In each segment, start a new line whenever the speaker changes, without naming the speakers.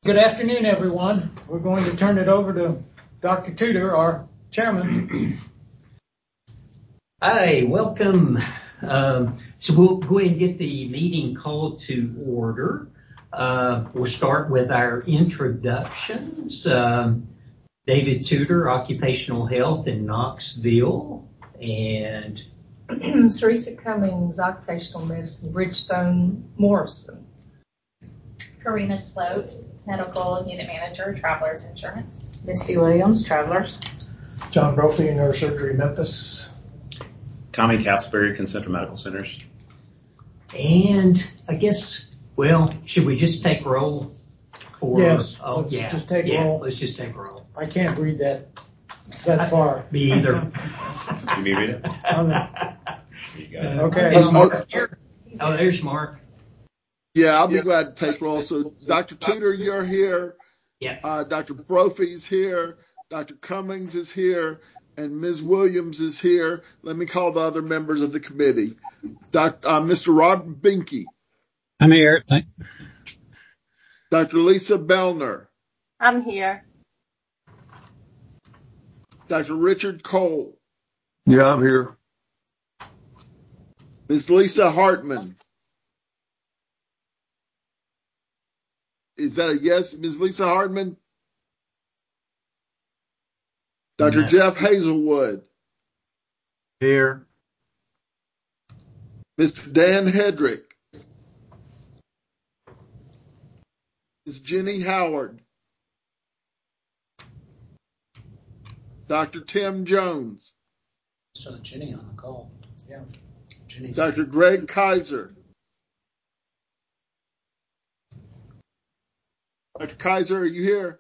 Good afternoon, everyone. We're going to turn it over to Dr. Tudor, our chairman.
Hi, welcome. So we'll go ahead and get the meeting called to order. We'll start with our introductions. David Tudor, Occupational Health in Knoxville, and
Teresa Cummings, Occupational Medicine, Bridgestone, Morrison.
Karina Sloat, Medical Unit Manager, Travelers Insurance.
Misty Williams, Travelers.
John Brophy, Neurosurgery, Memphis.
Tommy Castleberry, Concentra Medical Centers.
And I guess, well, should we just take roll?
Yes,
just
take roll.
Let's just take roll.
I can't read that far.
Me either.
You need me read it? You got it.
Okay.
Is Mark here? Oh, there's Mark.
Yeah, I'll be glad to take roll. So, Dr. Tudor, you're here.
Yeah.
Dr. Brophy's here. Dr. Cummings is here. And Ms. Williams is here. Let me call the other members of the committee. Mr. Rob Binky.
I'm here.
Dr. Lisa Bellner.
I'm here.
Dr. Richard Cole.
Yeah, I'm here.
Ms. Lisa Hartman. Is that a yes, Ms. Lisa Hartman? Dr. Jeff Hazelwood.
Here.
Mr. Dan Hedrick. Ms. Jenny Howard. Dr. Tim Jones.
So Jenny on the call. Yeah. Jenny's
Dr. Greg Kaiser. Dr. Kaiser, are you here?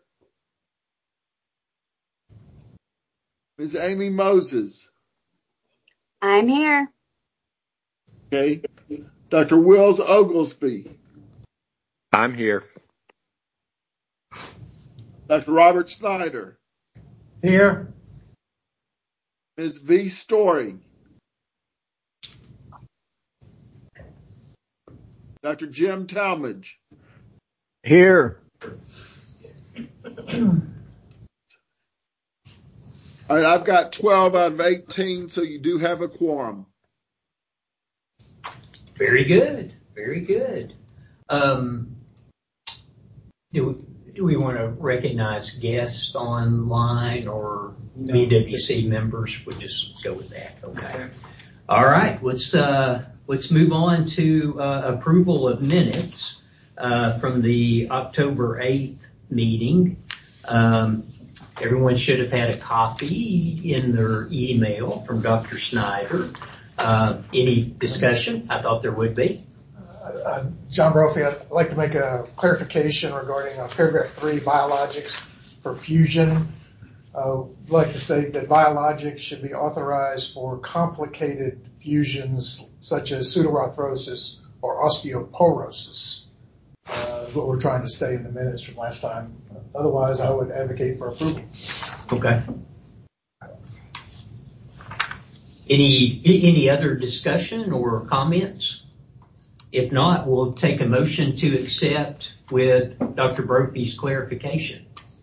Ms. Amy Moses.
I'm here.
Okay. Dr. Wills Oglesby.
I'm here.
Dr. Robert Snyder.
here.
Ms. V. Story. Dr. Jim Talmadge.
Here.
All right, I've got 12 out of 18, so you do have a quorum.
Very good. Very good. Do we want to recognize guests online or BWC members? We'll just go with that. Okay. All right. Let's move on to approval of minutes from the October 8th meeting. Everyone should have had a copy in their email from Dr. Snyder. Any discussion? I thought there would be.
John Brophy, I'd like to make a clarification regarding paragraph 3, biologics for fusion. I'd like to say that biologics should be authorized for complicated fusions such as pseudoarthrosis or osteoporosis. What we're trying to stay in the minutes from last time. Otherwise, I would advocate for approval.
Okay. Any other discussion or comments? If not, we'll take a motion to accept with Dr. Brophy's clarification.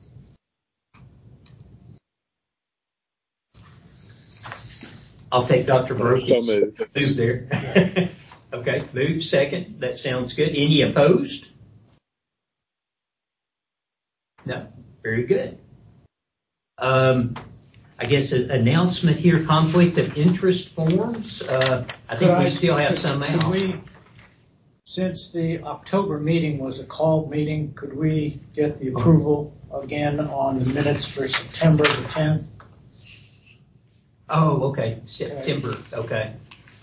I'll take Dr. Brophy's move there. Okay, move second. That sounds good. Any opposed? No, very good. I guess an announcement here, conflict of interest forms. I think we still have some out.
Since the October meeting was a called meeting, could we get the approval again on the minutes for September the 10th?
Oh, okay. September. Okay.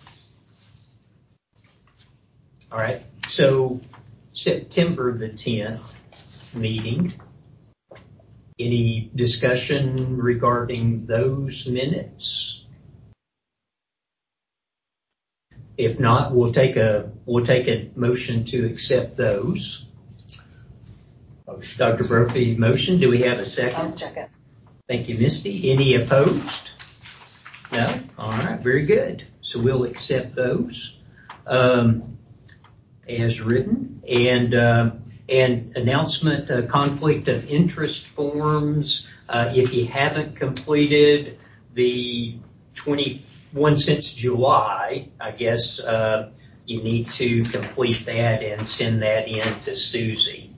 All right. So September the 10th meeting. Any discussion regarding those minutes? If not, we'll take a motion to accept those. Dr. Brophy, motion. Do we have a second?
I'll second.
Thank you, Misty. Any opposed? No? All right. Very good. So we'll accept those as written. And And announcement, conflict of interest forms. If you haven't completed the 21 since July, I guess you need to complete that and send that in to Susie.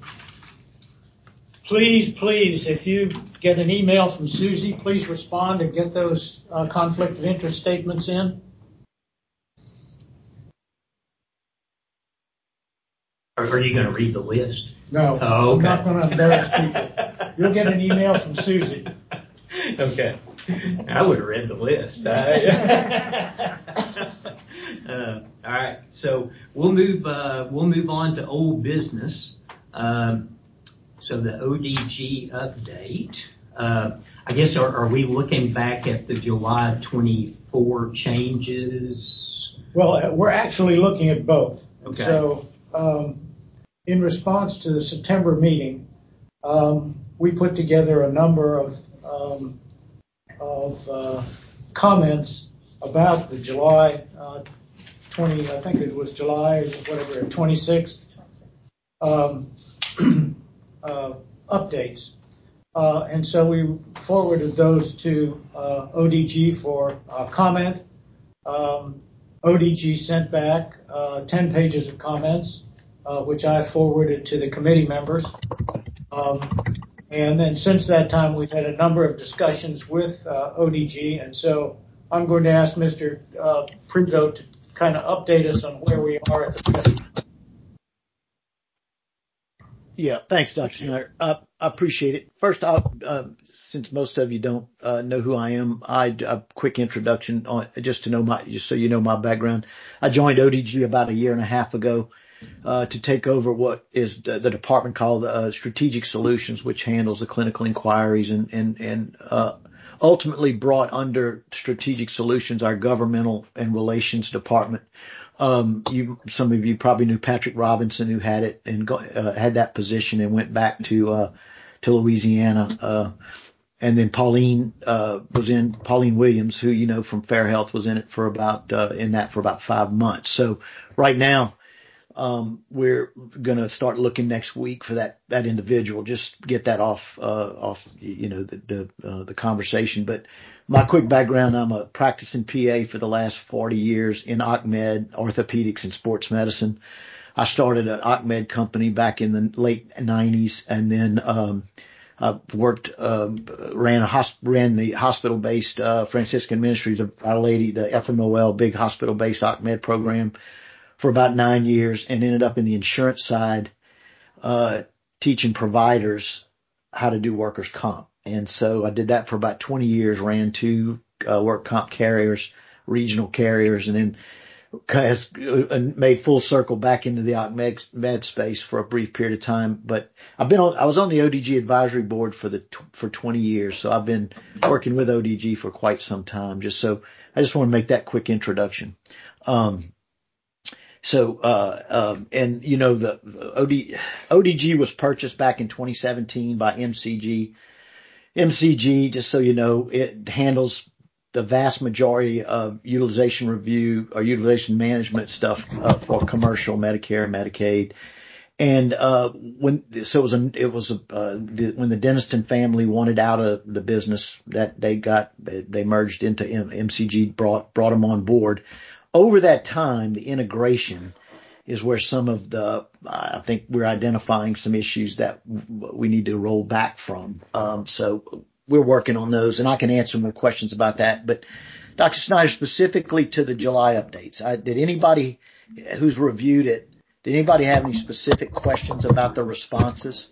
Please, if you get an email from Susie, please respond and get those conflict of interest statements in.
Are you going to read the list?
No,
Oh, okay.
I'm not going to embarrass people. You'll get an email from Susie.
Okay. I would have read the list. All right. So we'll move on to old business. So the ODG update. I guess are we looking back at the July 24 changes?
Well, we're actually looking at both.
Okay.
So in response to the September meeting, we put together a number of comments about the July 20, I think it was July, 26th updates. And so we forwarded those to ODG for comment. ODG sent back 10 pages of comments, which I forwarded to the committee members. And then since that time, we've had a number of discussions with ODG. And so I'm going to ask Mr. Printo to kind of update us on where we are at the present time.
Yeah, thanks, Dr. Snyder. I appreciate it. First, since most of you don't know who I am, a quick introduction just so you know my background. I joined ODG about a year and a half ago to take over what is the department called Strategic Solutions, which handles the clinical inquiries and ultimately brought under Strategic Solutions our governmental and relations department. Some of you probably knew Patrick Robinson, who had it and had that position and went back to Louisiana. And then Pauline Williams, who you know from Fair Health, was in it for about 5 months. So right now, we're going to start looking next week for that individual, just get that off the conversation. But my quick background, I'm a practicing PA for the last 40 years in OCMed, orthopedics and sports medicine. I started an OCMed company back in the late 90s and then, I ran the hospital-based, Franciscan Ministries of Our Lady, the FMOL, big hospital-based OCMed program for about 9 years and ended up in the insurance side, teaching providers how to do workers' comp. And so I did that for about 20 years, ran 2 work comp carriers, regional carriers, and then made full circle back into the med space for a brief period of time. But I was on the ODG advisory board for 20 years. So I've been working with ODG for quite some time. I just want to make that quick introduction. And you know, the ODG was purchased back in 2017 by MCG. MCG, just so you know, it handles the vast majority of utilization review or utilization management stuff for commercial Medicare and Medicaid. And when the Denniston family wanted out of the business that they merged into MCG, brought them on board. Over that time, the integration is where some of I think we're identifying some issues that we need to roll back from. So we're working on those, and I can answer more questions about that. But Dr. Snyder, specifically to the July updates, did anybody who's reviewed it, did anybody have any specific questions about the responses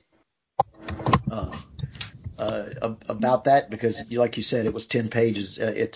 about that? Because like you said, it was 10 pages.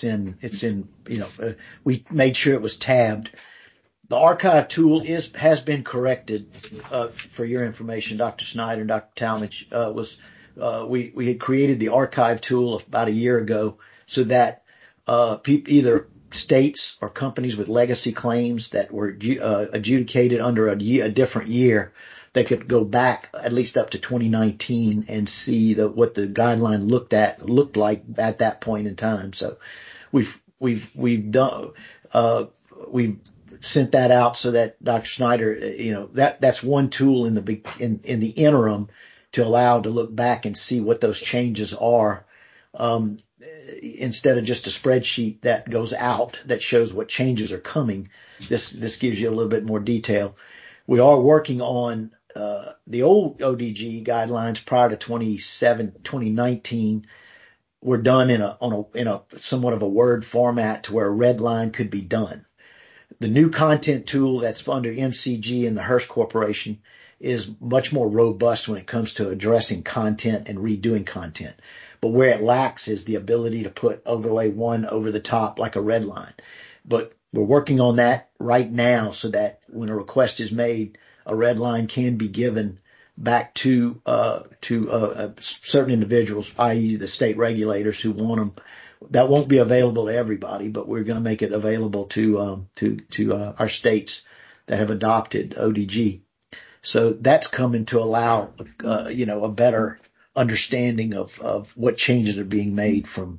We made sure it was tabbed. The archive tool has been corrected, for your information, Dr. Snyder and Dr. Talmadge, we had created the archive tool about a year ago so that, either states or companies with legacy claims that were, adjudicated under a different year, they could go back at least up to 2019 and see what the guideline looked like at that point in time. So we've sent that out so that Dr. Snyder, that's one tool in the interim to allow to look back and see what those changes are. Instead of just a spreadsheet that goes out that shows what changes are coming, this gives you a little bit more detail. We are working on the old ODG guidelines prior to 2019 were done in a somewhat of a Word format to where a red line could be done. The new content tool that's under MCG and the Hearst Corporation is much more robust when it comes to addressing content and redoing content. But where it lacks is the ability to put overlay one over the top like a red line. But we're working on that right now so that when a request is made, a red line can be given back to certain individuals, i.e. the state regulators who want them. That won't be available to everybody, but we're going to make it available to our states that have adopted ODG. So that's coming to allow, a better understanding of what changes are being made from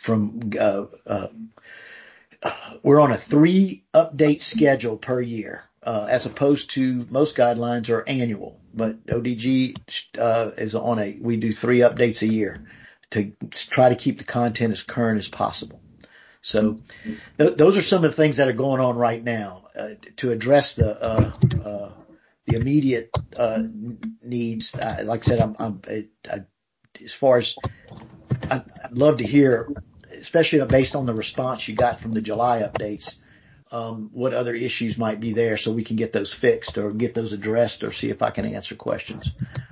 we're on a 3 update schedule per year, as opposed to most guidelines are annual, but ODG, we do 3 updates a year to try to keep the content as current as possible. So those are some of the things that are going on right now, to address the immediate, needs. Like I said, as far as I'd love to hear, especially based on the response you got from the July updates, what other issues might be there so we can get those fixed or get those addressed or see if I can answer questions.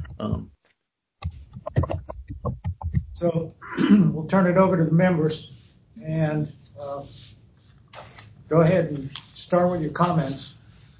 So we'll turn it over to the members and go ahead and start with your comments.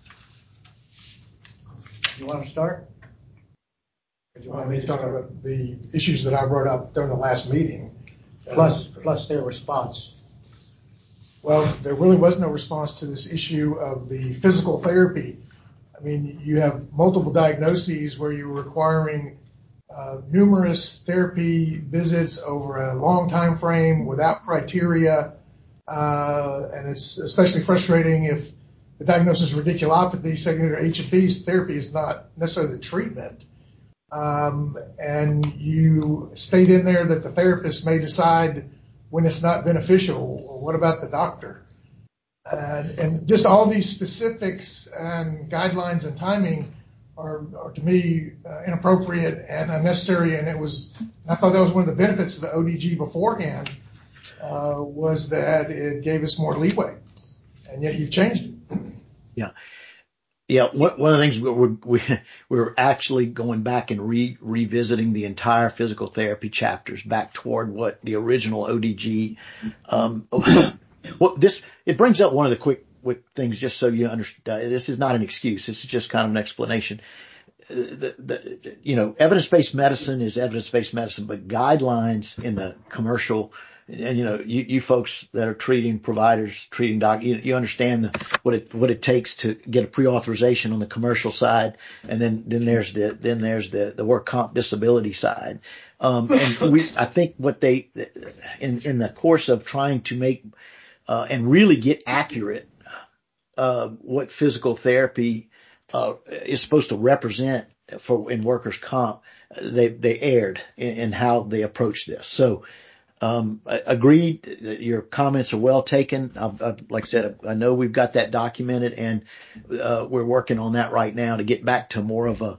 You want to start?
Do you want me to talk about the issues that I brought up during the last meeting?
Plus their response.
Well, there really was no response to this issue of the physical therapy. I mean, you have multiple diagnoses where you're requiring numerous therapy visits over a long time frame without criteria, and it's especially frustrating if the diagnosis of radiculopathy, secondary H&P therapy is not necessarily the treatment. And you state in there that the therapist may decide when it's not beneficial. Well, what about the doctor? And just all these specifics and guidelines and timing are to me inappropriate and unnecessary. And I thought that was one of the benefits of the ODG beforehand, was that it gave us more leeway, and yet you've changed it.
Yeah. Yeah, one of the things we're actually going back and revisiting the entire physical therapy chapters back toward what the original ODG. It brings up one of the quick things, just so you understand. This is not an excuse. This is just kind of an explanation. Evidence-based medicine is evidence-based medicine, but guidelines in the commercial. And you folks that are treating providers, treating doctors, you understand what it takes to get a pre-authorization on the commercial side, and then there's the work comp disability side. I think what they in the course of trying to make and really get accurate what physical therapy is supposed to represent in workers' comp, they erred in how they approach this. So. Agreed. Your comments are well taken. Like I said, I know we've got that documented, and we're working on that right now to get back to more of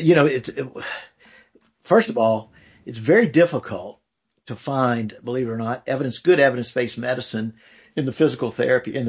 first of all, it's very difficult to find, believe it or not, good evidence-based medicine in the physical therapy,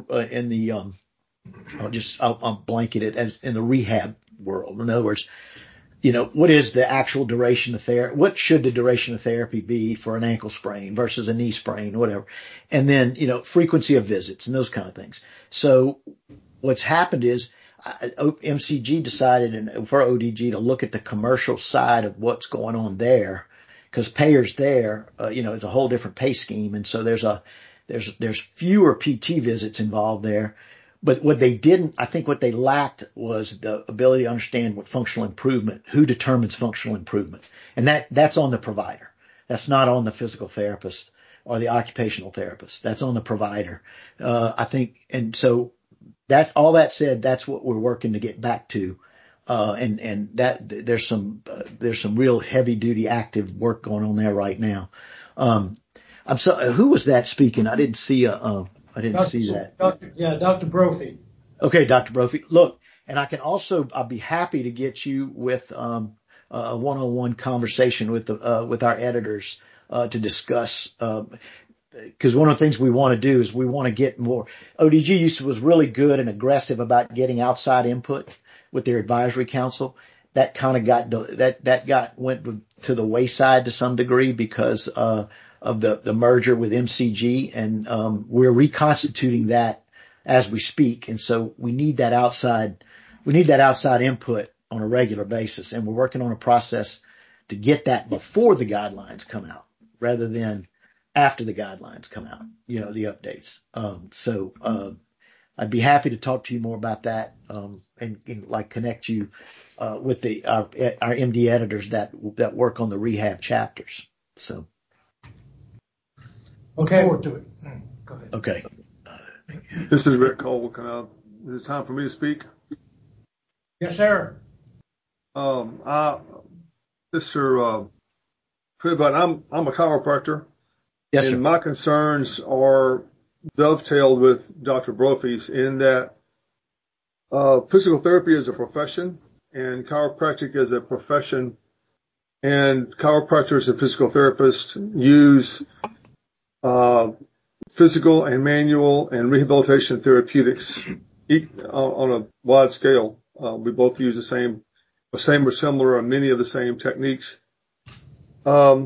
I'll blanket it as in the rehab world. In other words, what is the actual duration of therapy? What should the duration of therapy be for an ankle sprain versus a knee sprain, whatever? And then, frequency of visits and those kind of things. So what's happened is MCG decided for ODG to look at the commercial side of what's going on there, because payers there, it's a whole different pay scheme. And so there's fewer PT visits involved there. But what they lacked was the ability to understand what functional improvement, who determines functional improvement. And that's on the provider. That's not on the physical therapist or the occupational therapist. That's on the provider. I think, and so that's all that said, that's what we're working to get back to. And that there's some real heavy duty active work going on there right now. I'm sorry, who was that speaking? I didn't see that.
Dr. Brophy.
Okay, Dr. Brophy. Look, and I'll be happy to get you with a one-on-one conversation with our editors to discuss, because one of the things we want to do is we want to get more. ODG was really good and aggressive about getting outside input with their advisory council. That kind of went to the wayside to some degree because of the merger with MCG, and we're reconstituting that as we speak. And so we need that outside input on a regular basis, and we're working on a process to get that before the guidelines come out rather than after the guidelines come out, the updates. I'd be happy to talk to you more about that, and like connect you with our MD editors that work on the rehab chapters. So.
Okay.
Forward to it. Go ahead.
Okay.
This is Rick Cole. Is it time for me to speak?
Yes, sir.
Mr. Tribut, I'm a chiropractor.
Yes, sir.
And my concerns are dovetailed with Dr. Brophy's in that physical therapy is a profession and chiropractic is a profession, and chiropractors and physical therapists use physical and manual and rehabilitation therapeutics on a wide scale. We both use the same or similar or many of the same techniques. But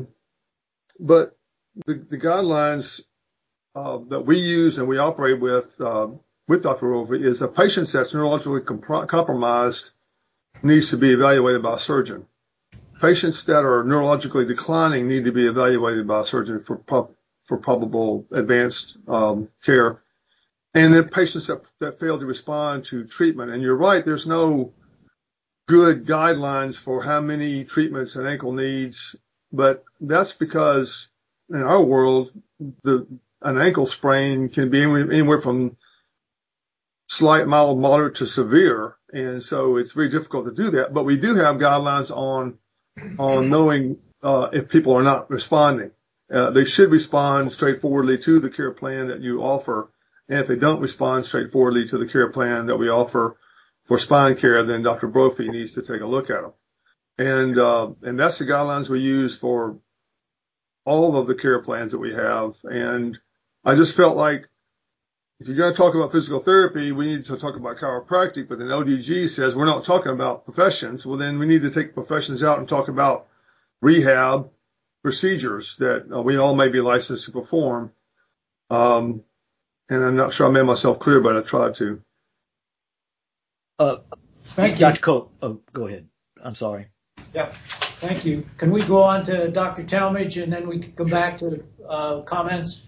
the guidelines that we use and we operate with Dr. Brophy is a patient that's neurologically compromised needs to be evaluated by a surgeon. Patients that are neurologically declining need to be evaluated by a surgeon for probable advanced care. And then patients that fail to respond to treatment. And you're right, there's no good guidelines for how many treatments an ankle needs, but that's because in our world, an ankle sprain can be anywhere from slight, mild, moderate to severe. And so it's very difficult to do that. But we do have guidelines on knowing if people are not responding. They should respond straightforwardly to the care plan that you offer. And if they don't respond straightforwardly to the care plan that we offer for spine care, then Dr. Brophy needs to take a look at them. And that's the guidelines we use for all of the care plans that we have. And I just felt like if you're going to talk about physical therapy, we need to talk about chiropractic, but then ODG says we're not talking about professions. Well, then we need to take professions out and talk about rehab procedures that we all may be licensed to perform. And I'm not sure I made myself clear, but I tried to.
Thank you. Dr. Cole, go ahead. I'm sorry.
Yeah, thank you. Can we go on to Dr. Talmadge and then we can come back to comments?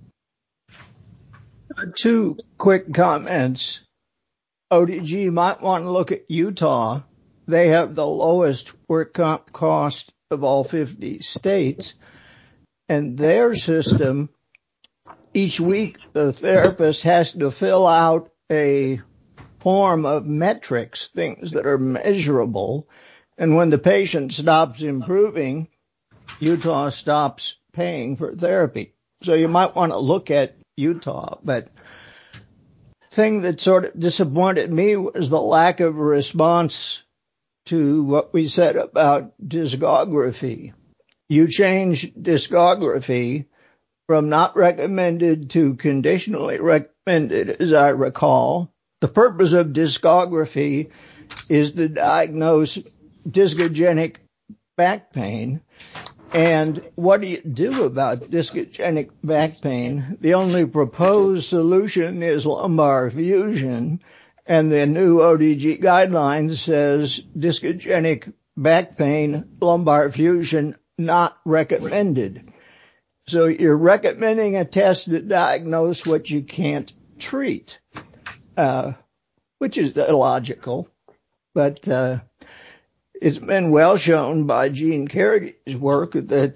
Two quick comments. ODG might want to look at Utah. They have the lowest work comp cost of all 50 states. And their system, each week the therapist has to fill out a form of metrics, things that are measurable. And when the patient stops improving, Utah stops paying for therapy. So you might want to look at Utah. But the thing that sort of disappointed me was the lack of response to what we said about discography. You changed discography from not recommended to conditionally recommended, as I recall. The purpose of discography is to diagnose discogenic back pain. And what do you do about discogenic back pain? The only proposed solution is lumbar fusion, and the new ODG guidelines says discogenic back pain, lumbar fusion, not recommended. So you're recommending a test to diagnose what you can't treat, which is illogical, but it's been well shown by Gene Carragher's work that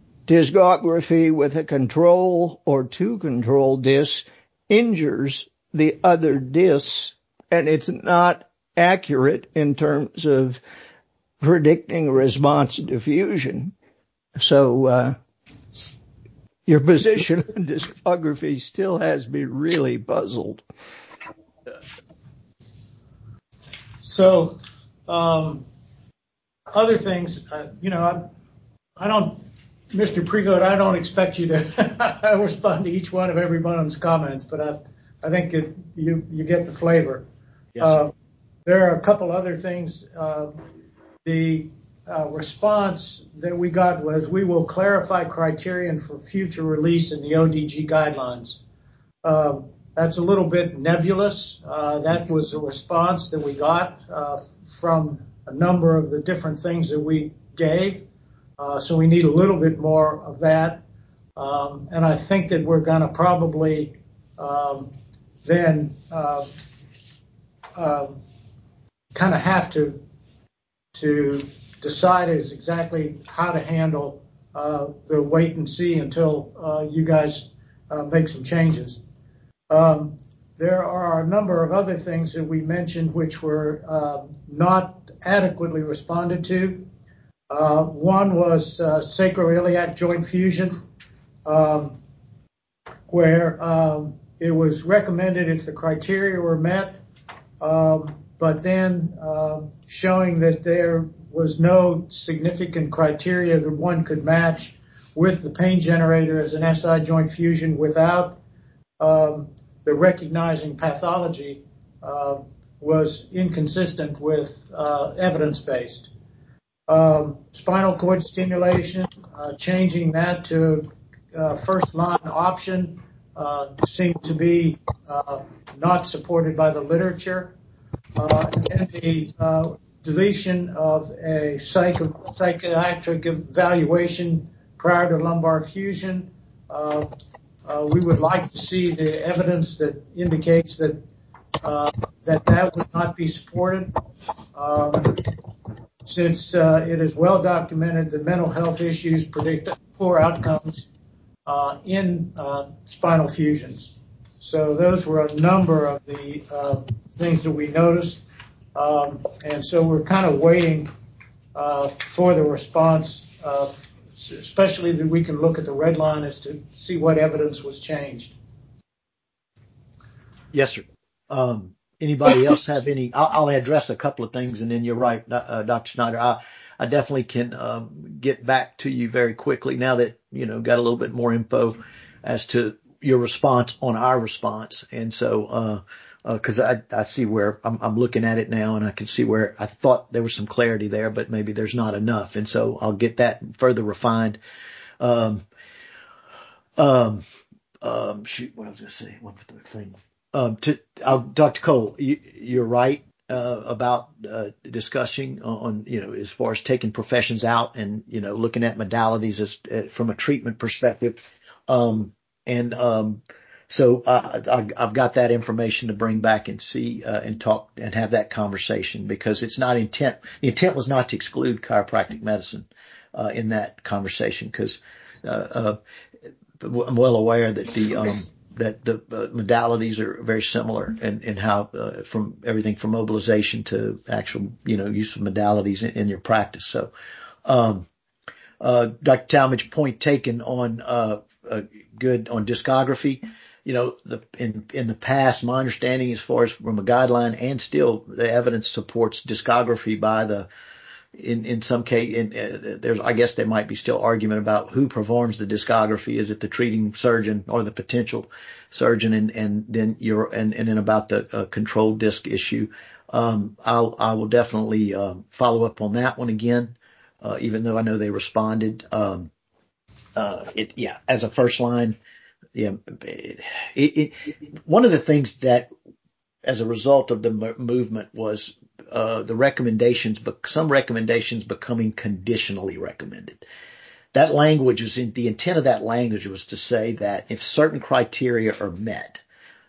discography with a control or two control discs injures the other discs, and it's not accurate in terms of predicting response to diffusion. So your position on discography still has me really puzzled.
So other things, I don't, Mr. Prevost, I don't expect you to respond to each one of everyone's comments, but I think you get the flavor.
Yes,
there are a couple other things. The response that we got was, we will clarify criterion for future release in the ODG guidelines. That's a little bit nebulous. That was a response that we got from a number of the different things that we gave. So we need a little bit more of that. And I think that we're going to probably then kind of have to decide is exactly how to handle the wait and see until you guys make some changes. There are a number of other things that we mentioned which were not adequately responded to. One was sacroiliac joint fusion, where it was recommended if the criteria were met, but then showing that there was no significant criteria that one could match with the pain generator as an SI joint fusion without the recognizing pathology was inconsistent with evidence-based. Spinal cord stimulation, changing that to first line option seemed to be not supported by the literature. And then the deletion of a psychiatric evaluation prior to lumbar fusion. We would like to see the evidence that indicates that that would not be supported. Since it is well documented that mental health issues predict poor outcomes in spinal fusions. So those were a number of the things that we noticed. And so we're kind of waiting for the response, especially that we can look at the red line as to see what evidence was changed.
Yes, sir. Anybody else have any? I'll address a couple of things, and then you're right, Dr. Schneider. I definitely can get back to you very quickly now that, got a little bit more info as to your response on our response. And so, cause I see where I'm looking at it now, and I can see where I thought there was some clarity there, but maybe there's not enough. And so I'll get that further refined. Shoot, what I was going to say, one thing. Dr. Cole, you're right about discussing on, as far as taking professions out and, looking at modalities as from a treatment perspective. So I've got that information to bring back and see and talk and have that conversation, because it's not intent. The intent was not to exclude chiropractic medicine in that conversation, because I'm well aware that that the modalities are very similar in how from everything from mobilization to actual use of modalities in your practice. So Dr. Talmadge, point taken on good on discography. In the past, my understanding as far as from a guideline, and still the evidence supports discography by in some case, I guess there might be still argument about who performs the discography. Is it the treating surgeon or the potential surgeon? And then about the controlled disc issue. I will definitely follow up on that one again, even though I know they responded. As a first line, one of the things that, as a result of the movement, was the recommendations, but some recommendations becoming conditionally recommended. That language was the intent of that language was to say that if certain criteria are met,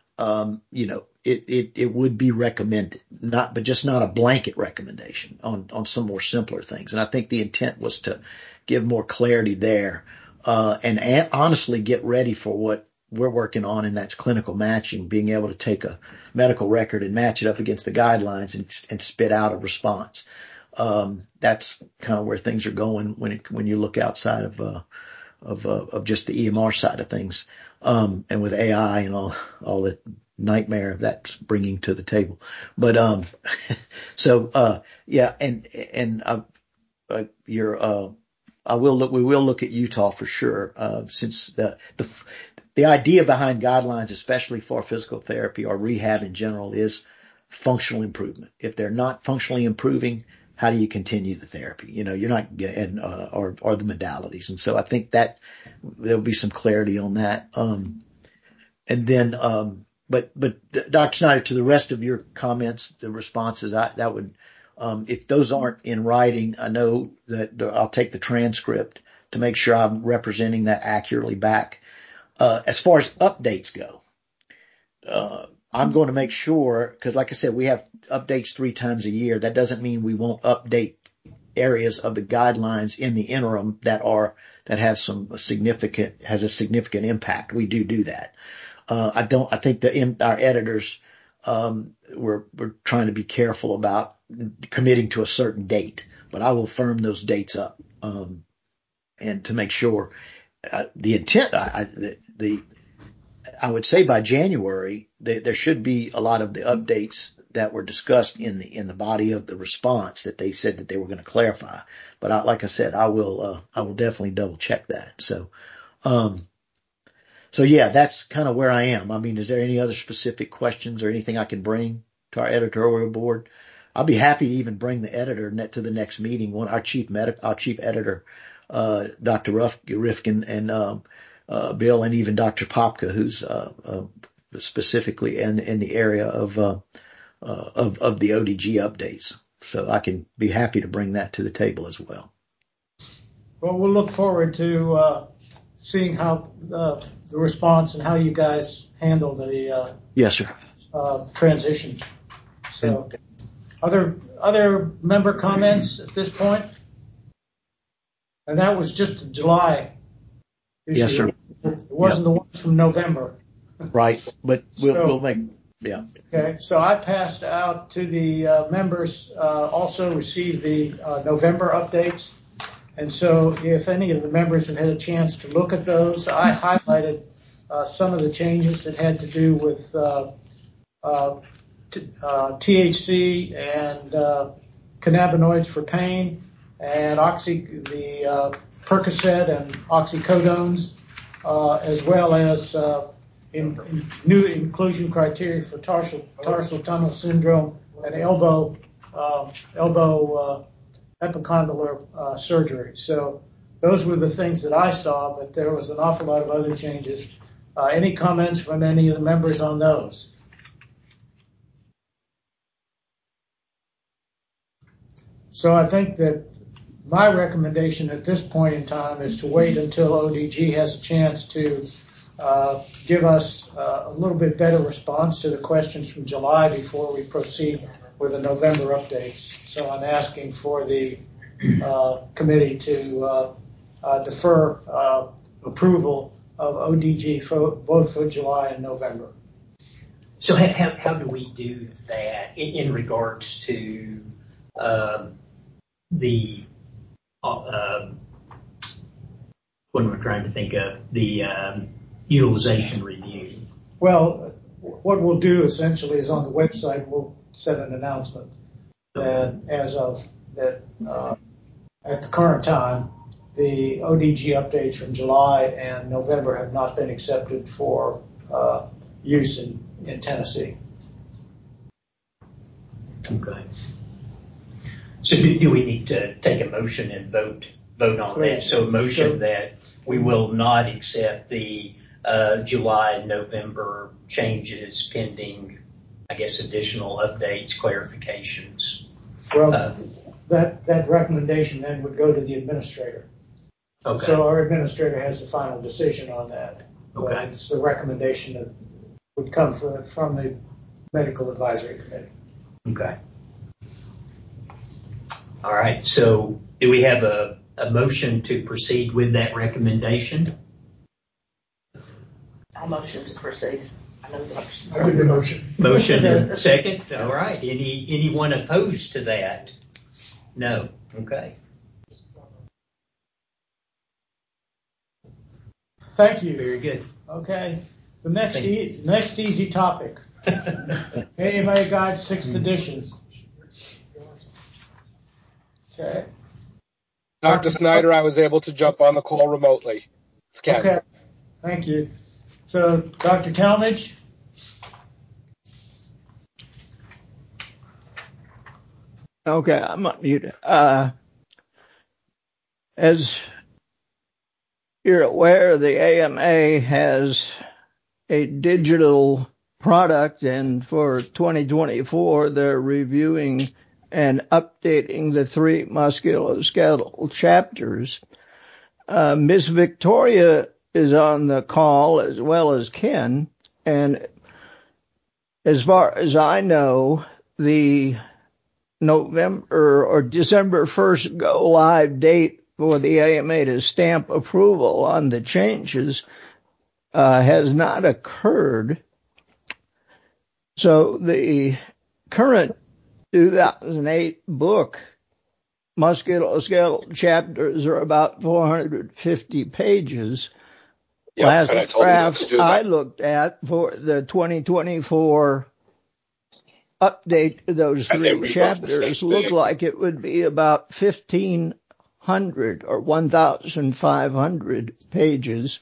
it would be recommended, but just not a blanket recommendation on some more simpler things. And I think the intent was to give more clarity there, and honestly get ready for what we're working on, and that's clinical matching, being able to take a medical record and match it up against the guidelines and spit out a response. That's kind of where things are going when you look outside of just the EMR side of things, and with AI and all the nightmare that's bringing to the table. But yeah, we will look at Utah for sure, since the idea behind guidelines, especially for physical therapy or rehab in general, is functional improvement. If they're not functionally improving, how do you continue the therapy? You're not getting, or the modalities. And so I think that there'll be some clarity on that. And then, but Dr. Snyder, to the rest of your comments, the responses, that would, if those aren't in writing, I know that I'll take the transcript to make sure I'm representing that accurately back. As far as updates go, I'm going to make sure, because like I said, we have updates 3 times a year. That doesn't mean we won't update areas of the guidelines in the interim that have a significant impact. We do that. I think our editors, we're trying to be careful about committing to a certain date, but I will firm those dates up, and to make sure, the intent, I would say by January, there should be a lot of the updates that were discussed in the body of the response that they said that they were going to clarify. But like I said, I will definitely double check that. So yeah, that's kind of where I am. I mean, is there any other specific questions or anything I can bring to our editorial board? I'll be happy to even bring the editor to the next meeting. Our chief editor, Dr. Rifkin, and Bill, and even Dr. Popka, who's specifically in the area of the ODG updates. So I can be happy to bring that to the table as well.
Well, we'll look forward to seeing how the response and how you guys handle the
yes, sir.
Transition. So, other member comments at this point? And that was just a July issue.
Yes, sir.
It wasn't the ones from November.
Right, but we'll make, yeah.
Okay, so I passed out to the members, also received the November updates. And so if any of the members have had a chance to look at those, I highlighted some of the changes that had to do with THC and cannabinoids for pain, and the Percocet and oxycodones, as well as new inclusion criteria for tarsal tunnel syndrome and elbow epicondylar surgery. So those were the things that I saw, but there was an awful lot of other changes. Any comments from any of the members on those? So I think that my recommendation at this point in time is to wait until ODG has a chance to give us a little bit better response to the questions from July before we proceed with the November updates. So I'm asking for the committee to defer approval of ODG both for July and November.
So how do we do that in regards to the what am I trying to think of? The utilization review.
Well, what we'll do essentially is on the website we'll set an announcement that as of that at the current time the ODG updates from July and November have not been accepted for use in Tennessee.
Okay. So do we need to take a motion and vote on that? So a motion that we will not accept the July and November changes pending, I guess, additional updates, clarifications.
Well, that recommendation then would go to the administrator.
Okay.
So our administrator has the final decision on that.
Okay.
But it's the recommendation that would come from the medical advisory committee.
Okay. All right. So do we have a motion to proceed with that recommendation?
I'll motion to proceed. I know the motion.
I did the motion.
Motion and second. All right. Anyone opposed to that? No. Okay.
Thank you.
Very good.
Okay. The next easy topic. AMA Guide 6th edition. Okay.
Dr. Snyder, I was able to jump on the call remotely. It's Ken.
Okay. Thank you. So, Dr. Talmadge?
Okay, I'm unmuted. As you're aware, the AMA has a digital product, and for 2024, they're reviewing and updating the 3 musculoskeletal chapters. Miss Victoria is on the call as well as Ken, and as far as I know, the November or December 1st go live date for the AMA to stamp approval on the changes has not occurred. So the current 2008 book, musculoskeletal chapters, are about 450 pages.
Yep,
Last draft I looked at for the 2024 update to those 3 chapters looked like it would be about 1,500 or 1,500 pages.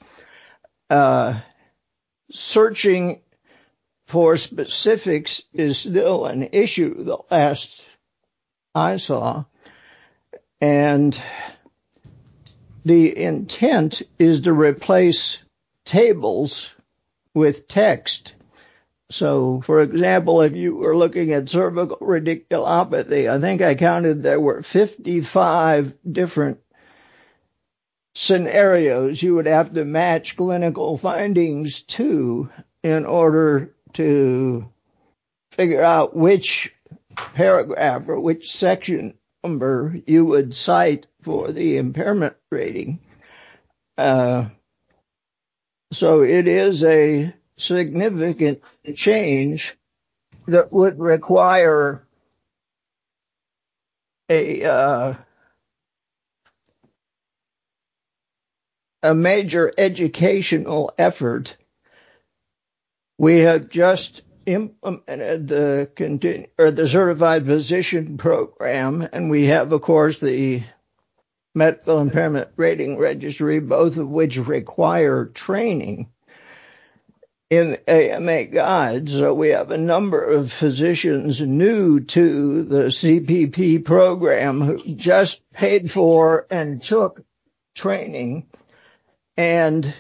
Searching for specifics is still an issue, the last I saw. And the intent is to replace tables with text. So, for example, if you were looking at cervical radiculopathy, I think I counted there were 55 different scenarios you would have to match clinical findings to in order to figure out which paragraph or which section number you would cite for the impairment rating. So it is a significant change that would require a major educational effort. We have just implemented the certified physician program, and we have, of course, the medical impairment rating registry, both of which require training in AMA guides. So we have a number of physicians new to the CPP program who just paid for and took training, and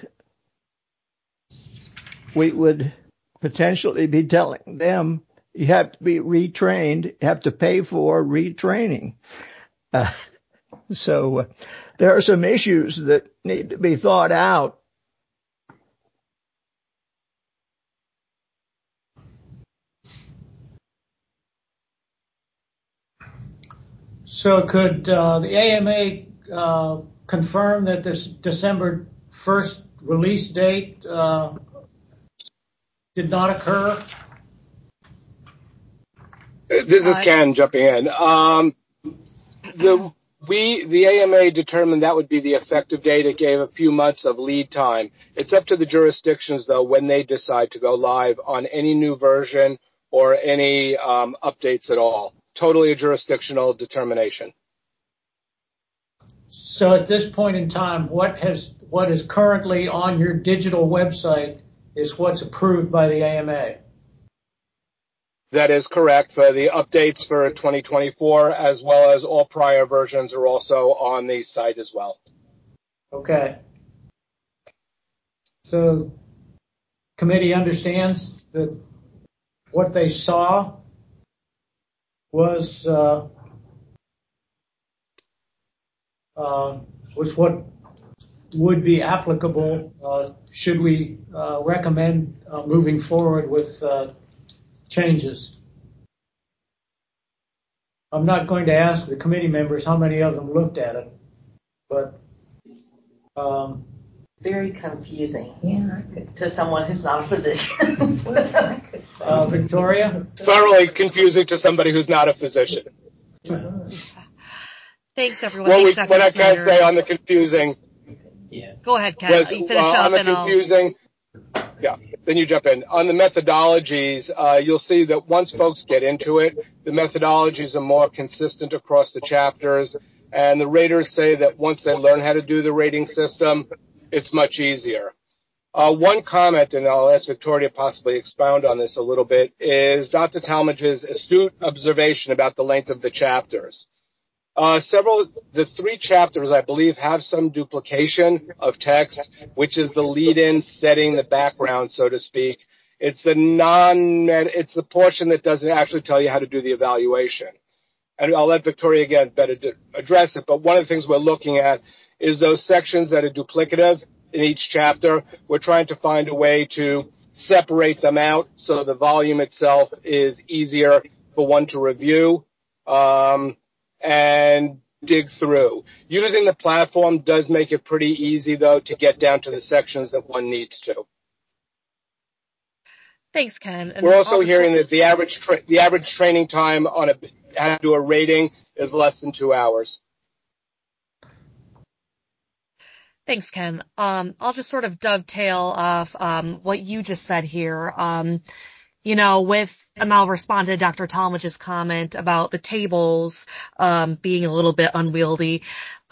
we would potentially be telling them, you have to be retrained, you have to pay for retraining. So there are some issues that need to be thought out.
So could the AMA confirm that this December 1st release date did not occur?
This is Ken jumping in. The AMA determined that would be the effective date. It gave a few months of lead time. It's up to the jurisdictions, though, when they decide to go live on any new version or any updates at all. Totally a jurisdictional determination.
So at this point in time, what is currently on your digital website is what's approved by the AMA?
That is correct. For the updates for 2024, as well as all prior versions, are also on the site as well.
Okay. So committee understands that what they saw was what would be applicable should we recommend moving forward with changes. I'm not going to ask the committee members how many of them looked at it, but
very confusing
Yeah,
to someone who's not a physician.
Victoria?
Thoroughly confusing to somebody who's not a physician.
Thanks, everyone. Thanks, Dr.
What I can
Snyder.
say on the confusing
Go ahead, Ken.
was
You finish up
on the
and I'll...
confusing. Yeah, then you jump in. On the methodologies, you'll see that once folks get into it, the methodologies are more consistent across the chapters, and the raters say that once they learn how to do the rating system, it's much easier. One comment, and I'll ask Victoria to possibly expound on this a little bit, is Dr. Talmadge's astute observation about the length of the chapters. The 3 chapters, I believe, have some duplication of text, which is the lead-in, setting the background, so to speak. It's the portion that doesn't actually tell you how to do the evaluation. And I'll let Victoria again better address it, but one of the things we're looking at is those sections that are duplicative in each chapter. We're trying to find a way to separate them out so the volume itself is easier for one to review. And dig through. Using the platform does make it pretty easy, though, to get down to the sections that one needs to.
Thanks, Ken. And
we're also hearing that the average training time on how to do a rating is less than 2 hours.
Thanks, Ken. I'll just sort of dovetail off what you just said here. And I'll respond to Dr. Talmadge's comment about the tables being a little bit unwieldy.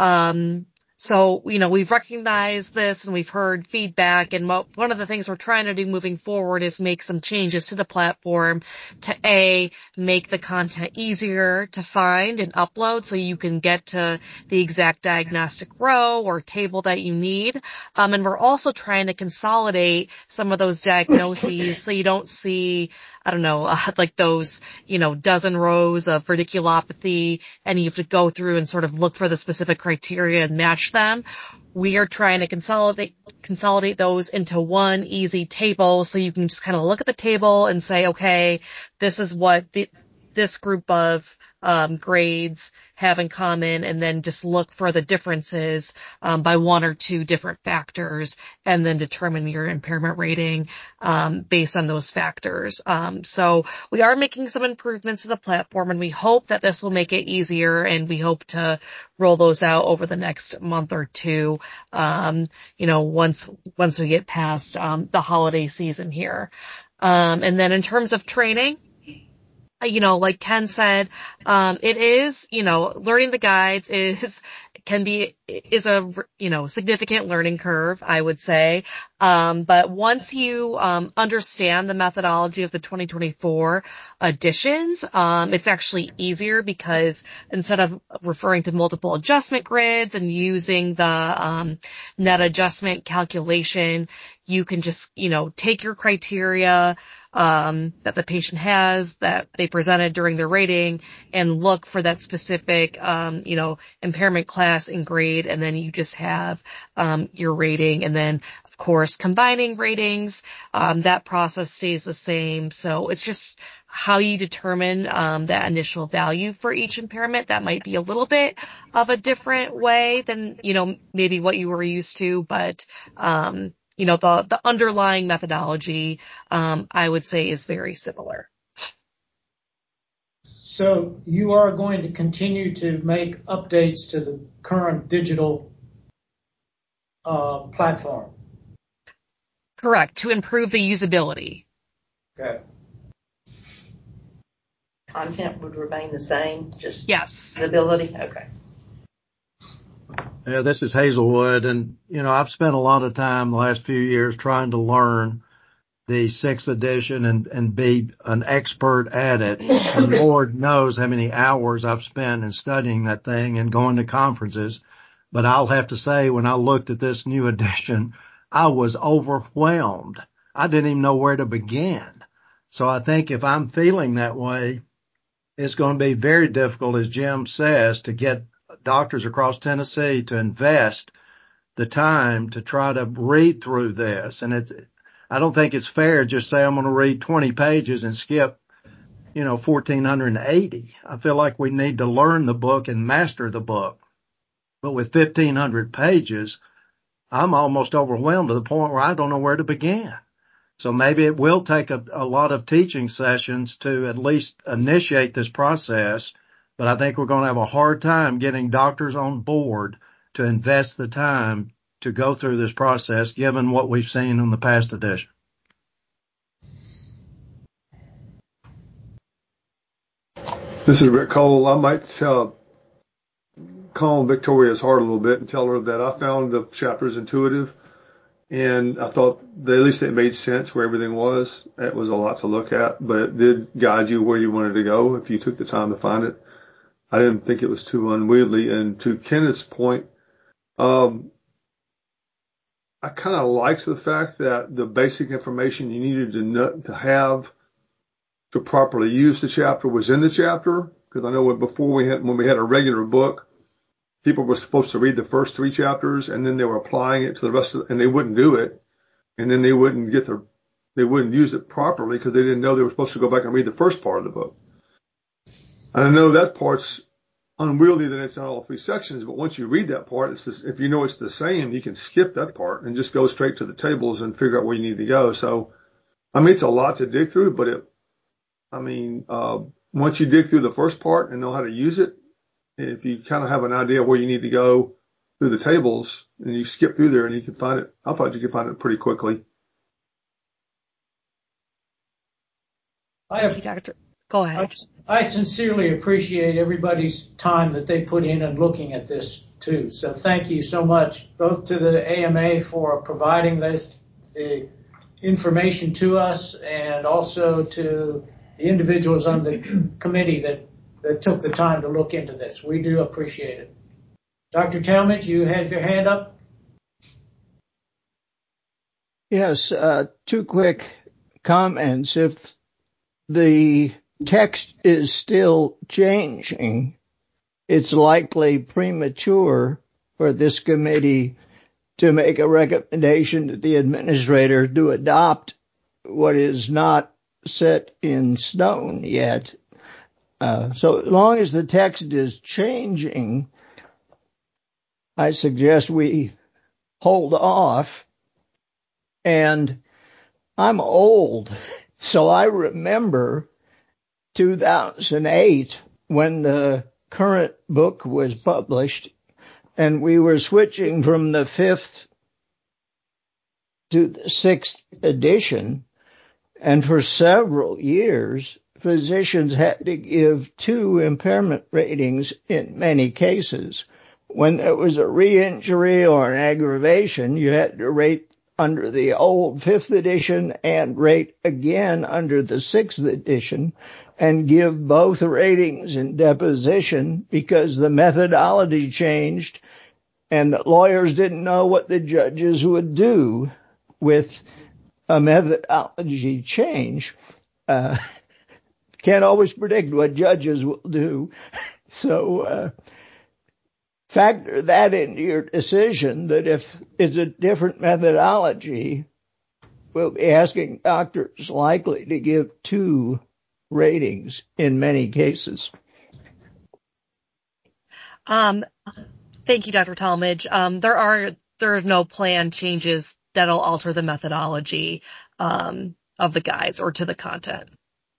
So, we've recognized this and we've heard feedback, and one of the things we're trying to do moving forward is make some changes to the platform to make the content easier to find and upload so you can get to the exact diagnostic row or table that you need. And we're also trying to consolidate some of those diagnoses so you don't see, like those, dozen rows of radiculopathy and you have to go through and sort of look for the specific criteria and match them. We are trying to consolidate those into one easy table so you can just kind of look at the table and say, okay, this is what this group of grades have in common, and then just look for the differences by 1 or 2 different factors and then determine your impairment rating based on those factors. So we are making some improvements to the platform, and we hope that this will make it easier, and we hope to roll those out over the next month or 2, once we get past the holiday season here. And then in terms of training, like Ken said, it is, learning the guides is a, significant learning curve, I would say. But once you, understand the methodology of the 2024 editions, it's actually easier because instead of referring to multiple adjustment grids and using the, net adjustment calculation, you can just, take your criteria, that the patient has that they presented during their rating and look for that specific, impairment class and grade. And then you just have, your rating. And then of course, combining ratings, that process stays the same. So it's just how you determine, that initial value for each impairment. That might be a little bit of a different way than, maybe what you were used to, but, the underlying methodology, I would say is very similar.
So you are going to continue to make updates to the current digital platform?
Correct, to improve the usability.
Okay.
Content would remain the same, just
yes,
usability? Okay.
Yeah, this is Hazelwood, and I've spent a lot of time the last few years trying to learn the 6th edition and be an expert at it. And Lord knows how many hours I've spent in studying that thing and going to conferences. But I'll have to say, when I looked at this new edition, I was overwhelmed. I didn't even know where to begin. So I think if I'm feeling that way, it's going to be very difficult, as Jim says, to get doctors across Tennessee to invest the time to try to read through this. And I don't think it's fair to just say I'm going to read 20 pages and skip, 1,480. I feel like we need to learn the book and master the book. But with 1,500 pages,
I'm almost overwhelmed to the point where I don't know where to begin. So maybe it will take a lot of teaching sessions to at least initiate this process, but I think we're going to have a hard time getting doctors on board to invest the time to go through this process, given what we've seen in the past edition.
This is Rick Cole. I might calm Victoria's heart a little bit and tell her that I found the chapters intuitive, and I thought that at least it made sense where everything was. It was a lot to look at, but it did guide you where you wanted to go if you took the time to find it. I didn't think it was too unwieldy. And to Kenneth's point, I kind of liked the fact that the basic information you needed to have to properly use the chapter was in the chapter. Because I know when we had a regular book, people were supposed to read the first 3 chapters and then they were applying it to the rest and they wouldn't do it. And then they wouldn't use it properly because they didn't know they were supposed to go back and read the first part of the book. And I know that part's unwieldy that it's not all 3 sections, but once you read that part, if you know it's the same, you can skip that part and just go straight to the tables and figure out where you need to go. So, I mean, it's a lot to dig through, but once you dig through the first part and know how to use it, if you kind of have an idea where you need to go through the tables and you skip through there and you can find it, I thought you could find it pretty quickly.
Thank you, Doctor. Go ahead.
I sincerely appreciate everybody's time that they put in and looking at this too. So thank you so much, both to the AMA for providing the information to us, and also to the individuals on the committee that took the time to look into this. We do appreciate it. Dr. Talmadge, you had your hand up?
Yes, 2 quick comments. If the text is still changing, it's likely premature for this committee to make a recommendation to the administrator to adopt what is not set in stone yet. So as long as the text is changing, I suggest we hold off. And I'm old, so I remember 2008 when the current book was published, and we were switching from the 5th to the 6th edition. And for several years, physicians had to give 2 impairment ratings in many cases. When there was a re-injury or an aggravation, you had to rate under the old 5th edition and rate again under the 6th edition and give both ratings in deposition because the methodology changed and the lawyers didn't know what the judges would do with a methodology change. Can't always predict what judges will do. So factor that into your decision, that if it's a different methodology, we'll be asking doctors likely to give 2 ratings in many cases.
Thank you, Dr. Talmadge. There are no planned changes that'll alter the methodology of the guides or to the content.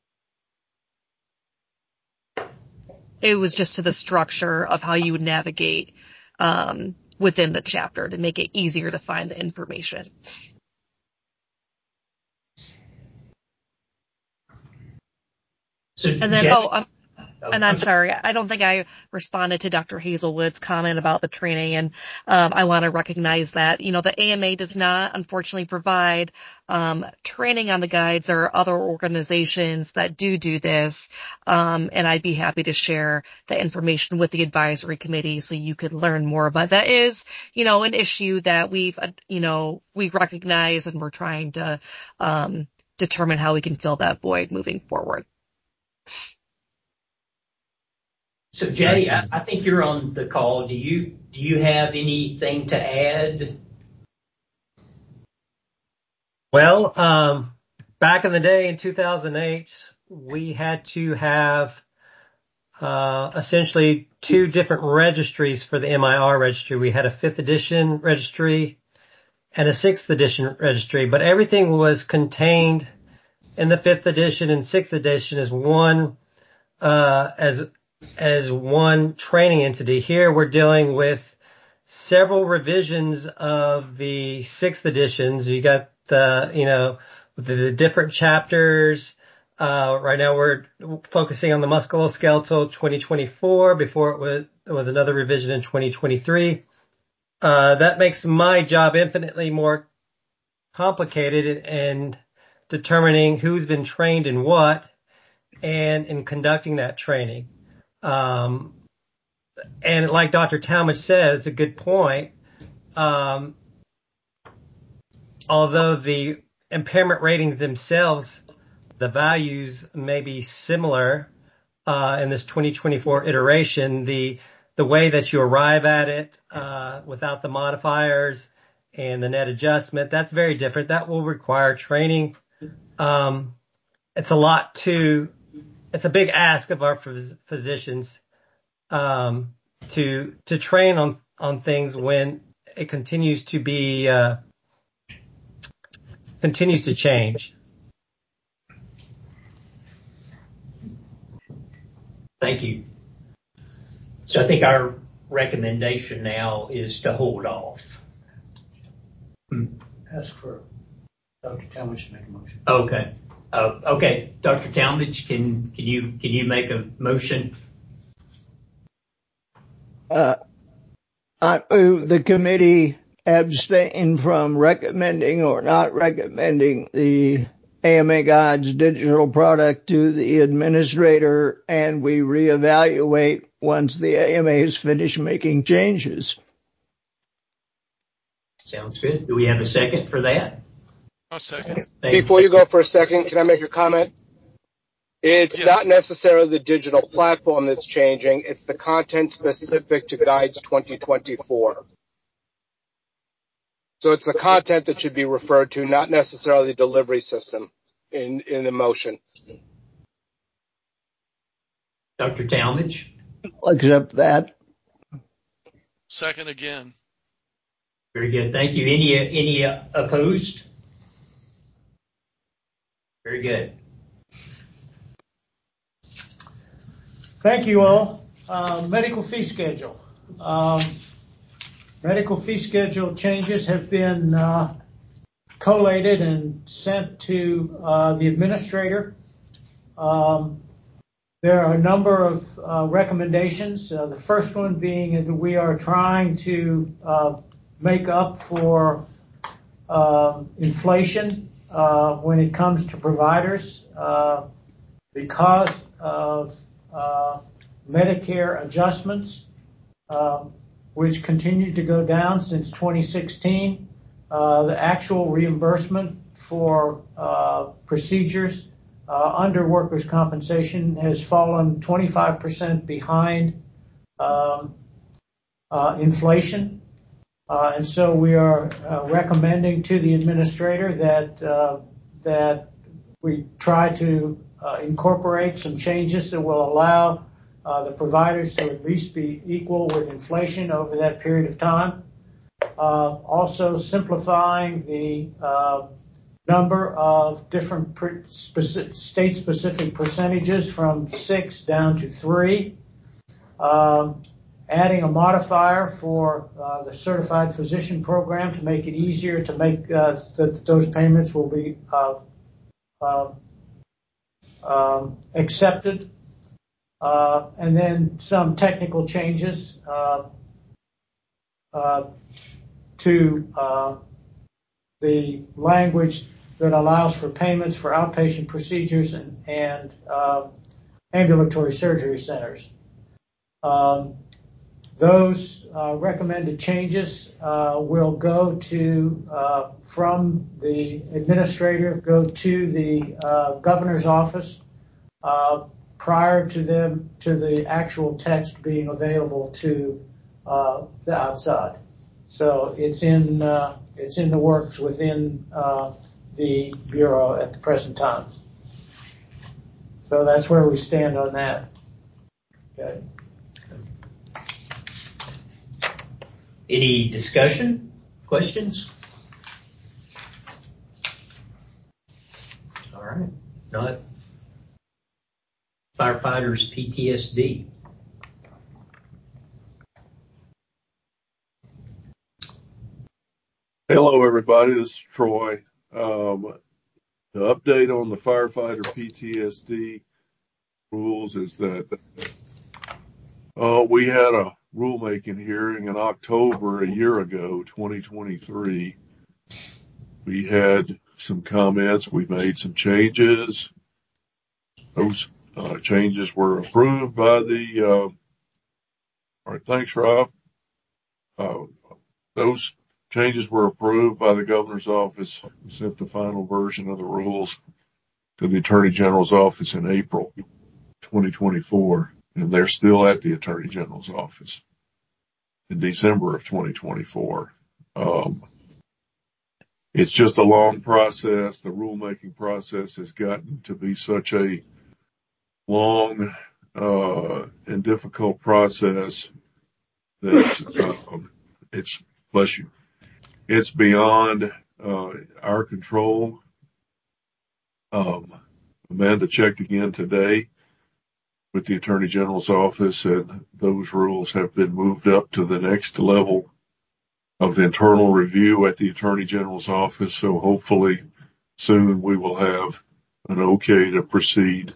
It was just to the structure of how you would navigate within the chapter to make it easier to find the information. I'm sorry, I don't think I responded to Dr. Hazelwood's comment about the training, and I want to recognize that, the AMA does not, unfortunately, provide training on the guides. There are other organizations that do this, and I'd be happy to share the information with the advisory committee so you could learn more about that. Is, an issue that we recognize, and we're trying to determine how we can fill that void moving forward.
So Jay, I think you're on the call. Do you have anything to add?
Well, back in the day in 2008, we had to have essentially 2 different registries for the MIR registry. We had a 5th edition registry and a 6th edition registry, but everything was contained in the 5th edition and 6th edition as one one training entity. Here we're dealing with several revisions of the 6th editions. You got the different chapters. Right now we're focusing on the musculoskeletal 2024. Before it was another revision in 2023. That makes my job infinitely more complicated in determining who's been trained in what and in conducting that training. And like Dr. Talmadge said, it's a good point. Although the impairment ratings themselves, the values may be similar in this 2024 iteration, the way that you arrive at it without the modifiers and the net adjustment, that's very different. That will require training. It's a big ask of our physicians to train on things when it continues to change.
Thank you. So I think our recommendation now is to hold off.
Ask for Dr. Talmadge to make a motion.
Okay. Okay. Dr. Talmadge, can you make a motion?
I move the committee abstain from recommending or not recommending the AMA Guides digital product to the administrator, and we reevaluate once the AMA is finished making changes.
Sounds good. Do we have a second for that?
A second.
Before you go for a second, can I make a comment? It's not necessarily the digital platform that's changing. It's the content specific to Guides 2024. So it's the content that should be referred to, not necessarily the delivery system in the motion.
Dr. Talmadge?
I'll accept that.
Second again.
Very good. Thank you. Any opposed? Very good.
Thank you all. Medical fee schedule. Medical fee schedule changes have been collated and sent to the administrator. There are a number of recommendations. The first one being that we are trying to make up for inflation when it comes to providers because of Medicare adjustments, which continued to go down since 2016. The actual reimbursement for procedures under workers' compensation has fallen 25% behind inflation. And so we are recommending to the administrator that we try to incorporate some changes that will allow the providers to at least be equal with inflation over that period of time. Also simplifying the number of different state-specific percentages from 6 down to 3. Adding a modifier for the certified physician program to make it easier to make that those payments will be accepted. And then some technical changes to the language that allows for payments for outpatient procedures and ambulatory surgery centers. Those recommended changes will go to, from the administrator, go to the governor's office prior to the actual text being available to the outside. So it's in the works within the Bureau at the present time. So that's where we stand on that. Okay.
Any discussion? Questions? Department? Not firefighters PTSD.
Hello, everybody. This is Troy. The update on the firefighter PTSD rules is that we had a rulemaking hearing in October a year ago, 2023. We had some comments. We made some changes. Those changes were approved by the all right, thanks, Rob. Those changes were approved by the governor's office. We sent the final version of the rules to the Attorney General's office in April 2024, and they're still at the Attorney General's office in December of 2024. It's just a long process. The rulemaking process has gotten to be such a long and difficult process that it's beyond our control. Amanda checked again today with the Attorney General's office, and those rules have been moved up to the next level of the internal review at the Attorney General's office. So hopefully soon we will have an okay to proceed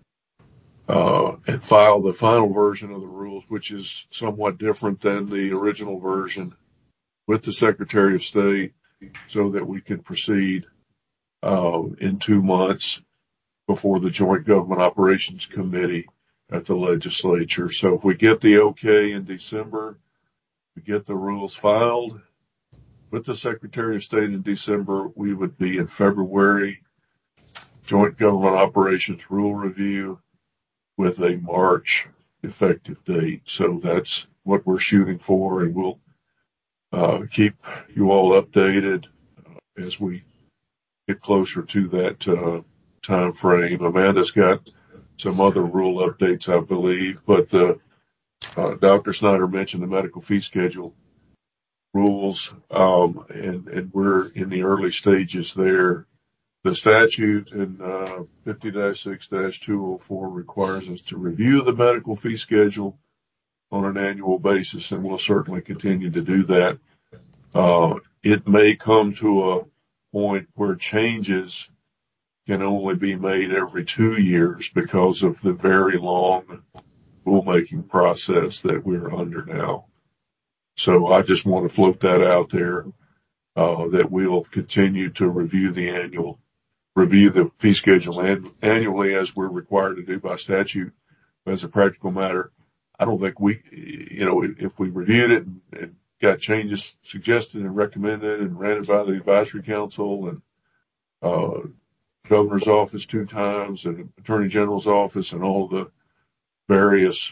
and file the final version of the rules, which is somewhat different than the original version, with the Secretary of State, so that we can proceed in 2 months before the Joint Government Operations Committee at the legislature. So if we get the okay in December, we get the rules filed with the Secretary of State in December, we would be in February Joint Government Operations Rule Review with a March effective date. So that's what we're shooting for, and we'll keep you all updated as we get closer to that time frame. Amanda's got some other rule updates, I believe, but Dr. Snyder mentioned the medical fee schedule rules, and we're in the early stages there. The statute in 50-6-204 requires us to review the medical fee schedule on an annual basis, and we'll certainly continue to do that. It may come to a point where changes can only be made every 2 years because of the very long rulemaking process that we're under now. So I just want to float that out there, that we'll continue to review the fee schedule annually as we're required to do by statute. As a practical matter, I don't think if we reviewed it and got changes suggested and recommended and ran it by the advisory council and governor's office 2 times and Attorney General's office and all the various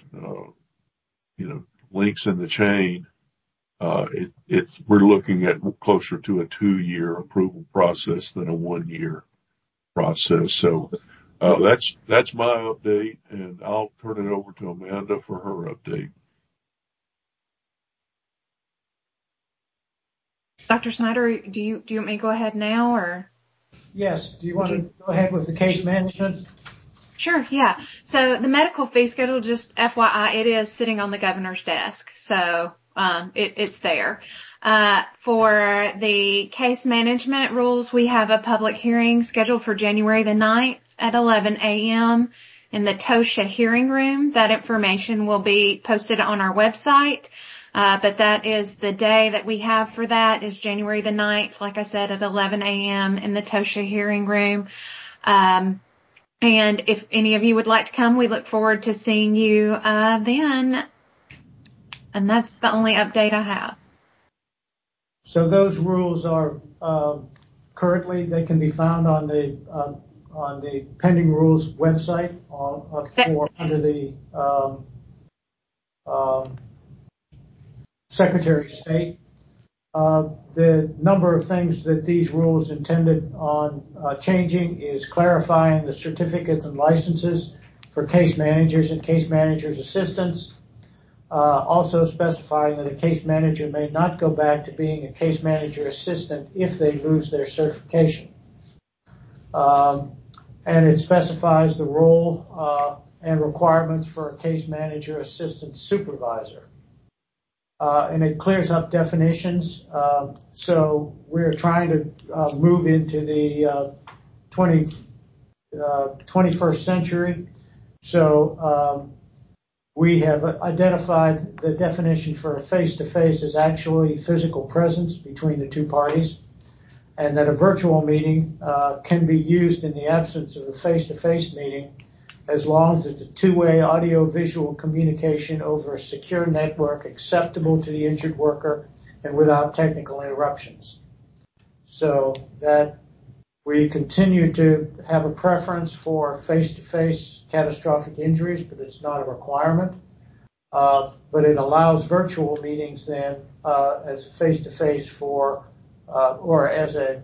links in the chain, we're looking at closer to a 2-year approval process than a 1-year process. So that's my update, and I'll turn it over to Amanda for her update.
Dr. Snyder, do you want me to go ahead now, or?
Yes. Do you want to go ahead with the case management?
Sure, yeah. So the medical fee schedule, just FYI, it is sitting on the governor's desk. So it's there. For the case management rules, we have a public hearing scheduled for January the 9th at 11 a.m. in the Tosha hearing room. That information will be posted on our website. But that is the day that we have for that is January the 9th, like I said, at 11 a.m. in the Tosha hearing room. And if any of you would like to come, we look forward to seeing you then. And that's the only update I have.
So those rules are currently, they can be found on the pending rules website under the Secretary of State. The number of things that these rules intended on changing is clarifying the certificates and licenses for case managers and case managers' assistants. Also specifying that a case manager may not go back to being a case manager assistant if they lose their certification. and it specifies the role and requirements for a case manager, assistant supervisor. And it clears up definitions. So we're trying to move into the 21st century. So we have identified the definition for a face-to-face as actually physical presence between the two parties, and that a virtual meeting can be used in the absence of a face-to-face meeting as long as it's a two-way audio-visual communication over a secure network acceptable to the injured worker and without technical interruptions. So that we continue to have a preference for face-to-face catastrophic injuries, but it's not a requirement. But it allows virtual meetings then as face-to-face for, or as a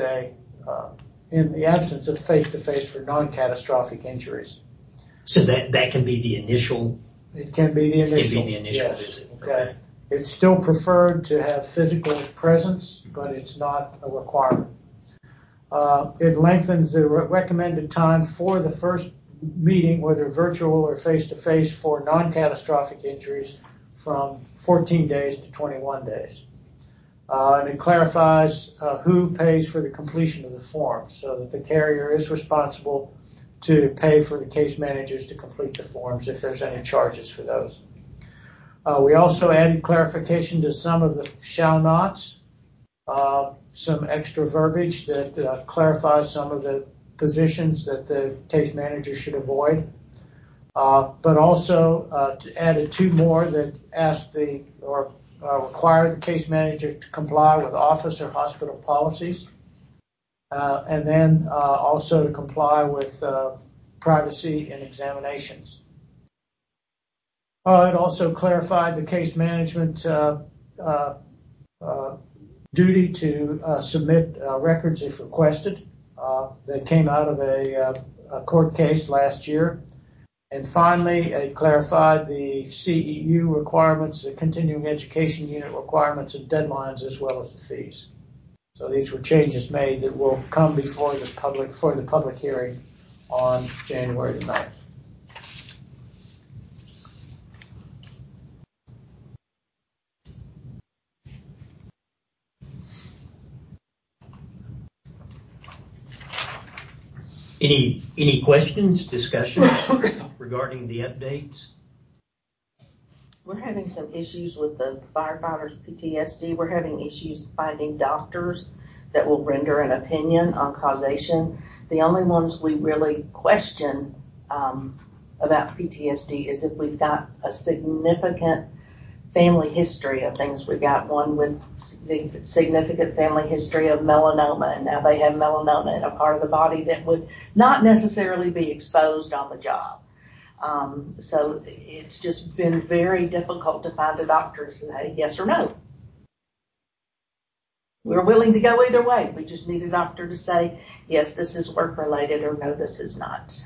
in the absence of face-to-face for non-catastrophic injuries.
So that can be the initial.
It can be the initial. Yes.
Visit.
Okay. It's still preferred to have physical presence, but it's not a requirement. It lengthens the recommended time for the first meeting, whether virtual or face-to-face, for non-catastrophic injuries from 14 days to 21 days. And it clarifies who pays for the completion of the form, so that the carrier is responsible to pay for the case managers to complete the forms if there's any charges for those. We also added clarification to some of the shall nots, some extra verbiage that clarifies some of the positions that the case manager should avoid, but also added two more that ask require the case manager to comply with office or hospital policies, and then also to comply with privacy in examinations. It also clarified the case management duty to submit records if requested. That came out of a court case last year. And finally, it clarified the CEU requirements, the continuing education unit requirements and deadlines, as well as the fees. So these were changes made that will come before the public hearing on January the 9th.
Any questions, discussions regarding the updates?
We're having some issues with the firefighters' PTSD. We're having issues finding doctors that will render an opinion on causation. The only ones we really question about PTSD is if we've got a significant family history of things. We've got one with significant family history of melanoma, and now they have melanoma in a part of the body that would not necessarily be exposed on the job. So it's just been very difficult to find a doctor to say yes or no. We're willing to go either way. We just need a doctor to say, yes, this is work-related, or no, this is not.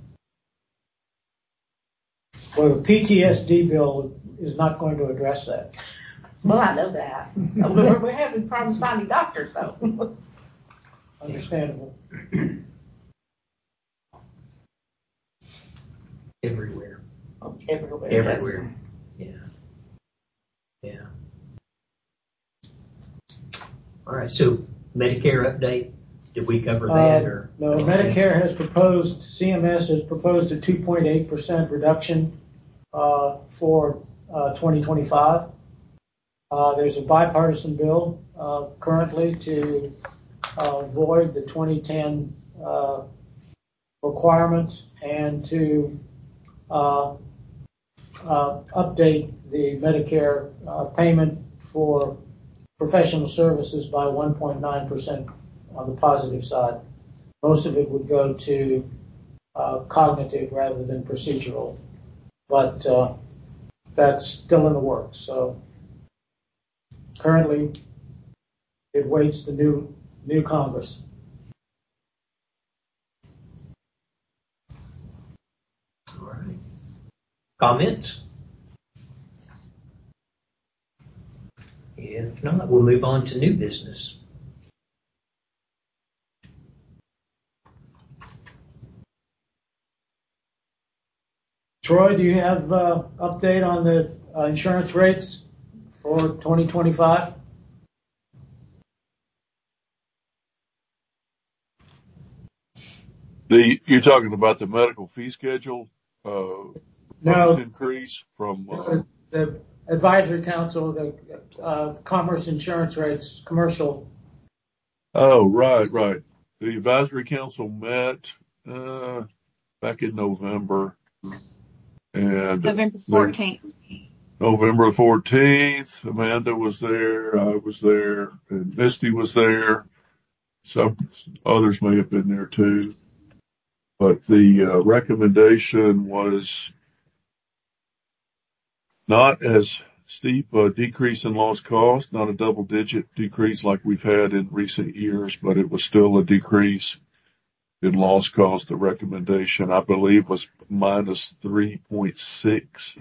Well, the PTSD bill is not going to address that.
Well, I know that. We're having problems finding doctors, though.
Understandable.
Everywhere.
Everywhere.
Yes. Yeah. All right. So Medicare update. Did we cover that or?
No, Medicare has proposed, CMS has proposed a 2.8% reduction for 2025. There's a bipartisan bill currently to void the 2010 requirement and to update the Medicare payment for professional services by 1.9% on the positive side. Most of it would go to cognitive rather than procedural, but that's still in the works. So currently it waits the new Congress.
All right. Comments? If not, we'll move on to new business.
Troy, do you have update on the insurance rates for 2025?
You're talking about the medical fee schedule
No.
increase from
the advisory council, the commerce insurance rates, commercial.
Oh, right. The advisory council met back in November, and
November 14th.
November 14th. Amanda was there, I was there, and Misty was there. Some others may have been there too. But the recommendation was not as steep a decrease in lost cost, not a double-digit decrease like we've had in recent years, but it was still a decrease in lost cost. The recommendation, I believe, was minus 3.6,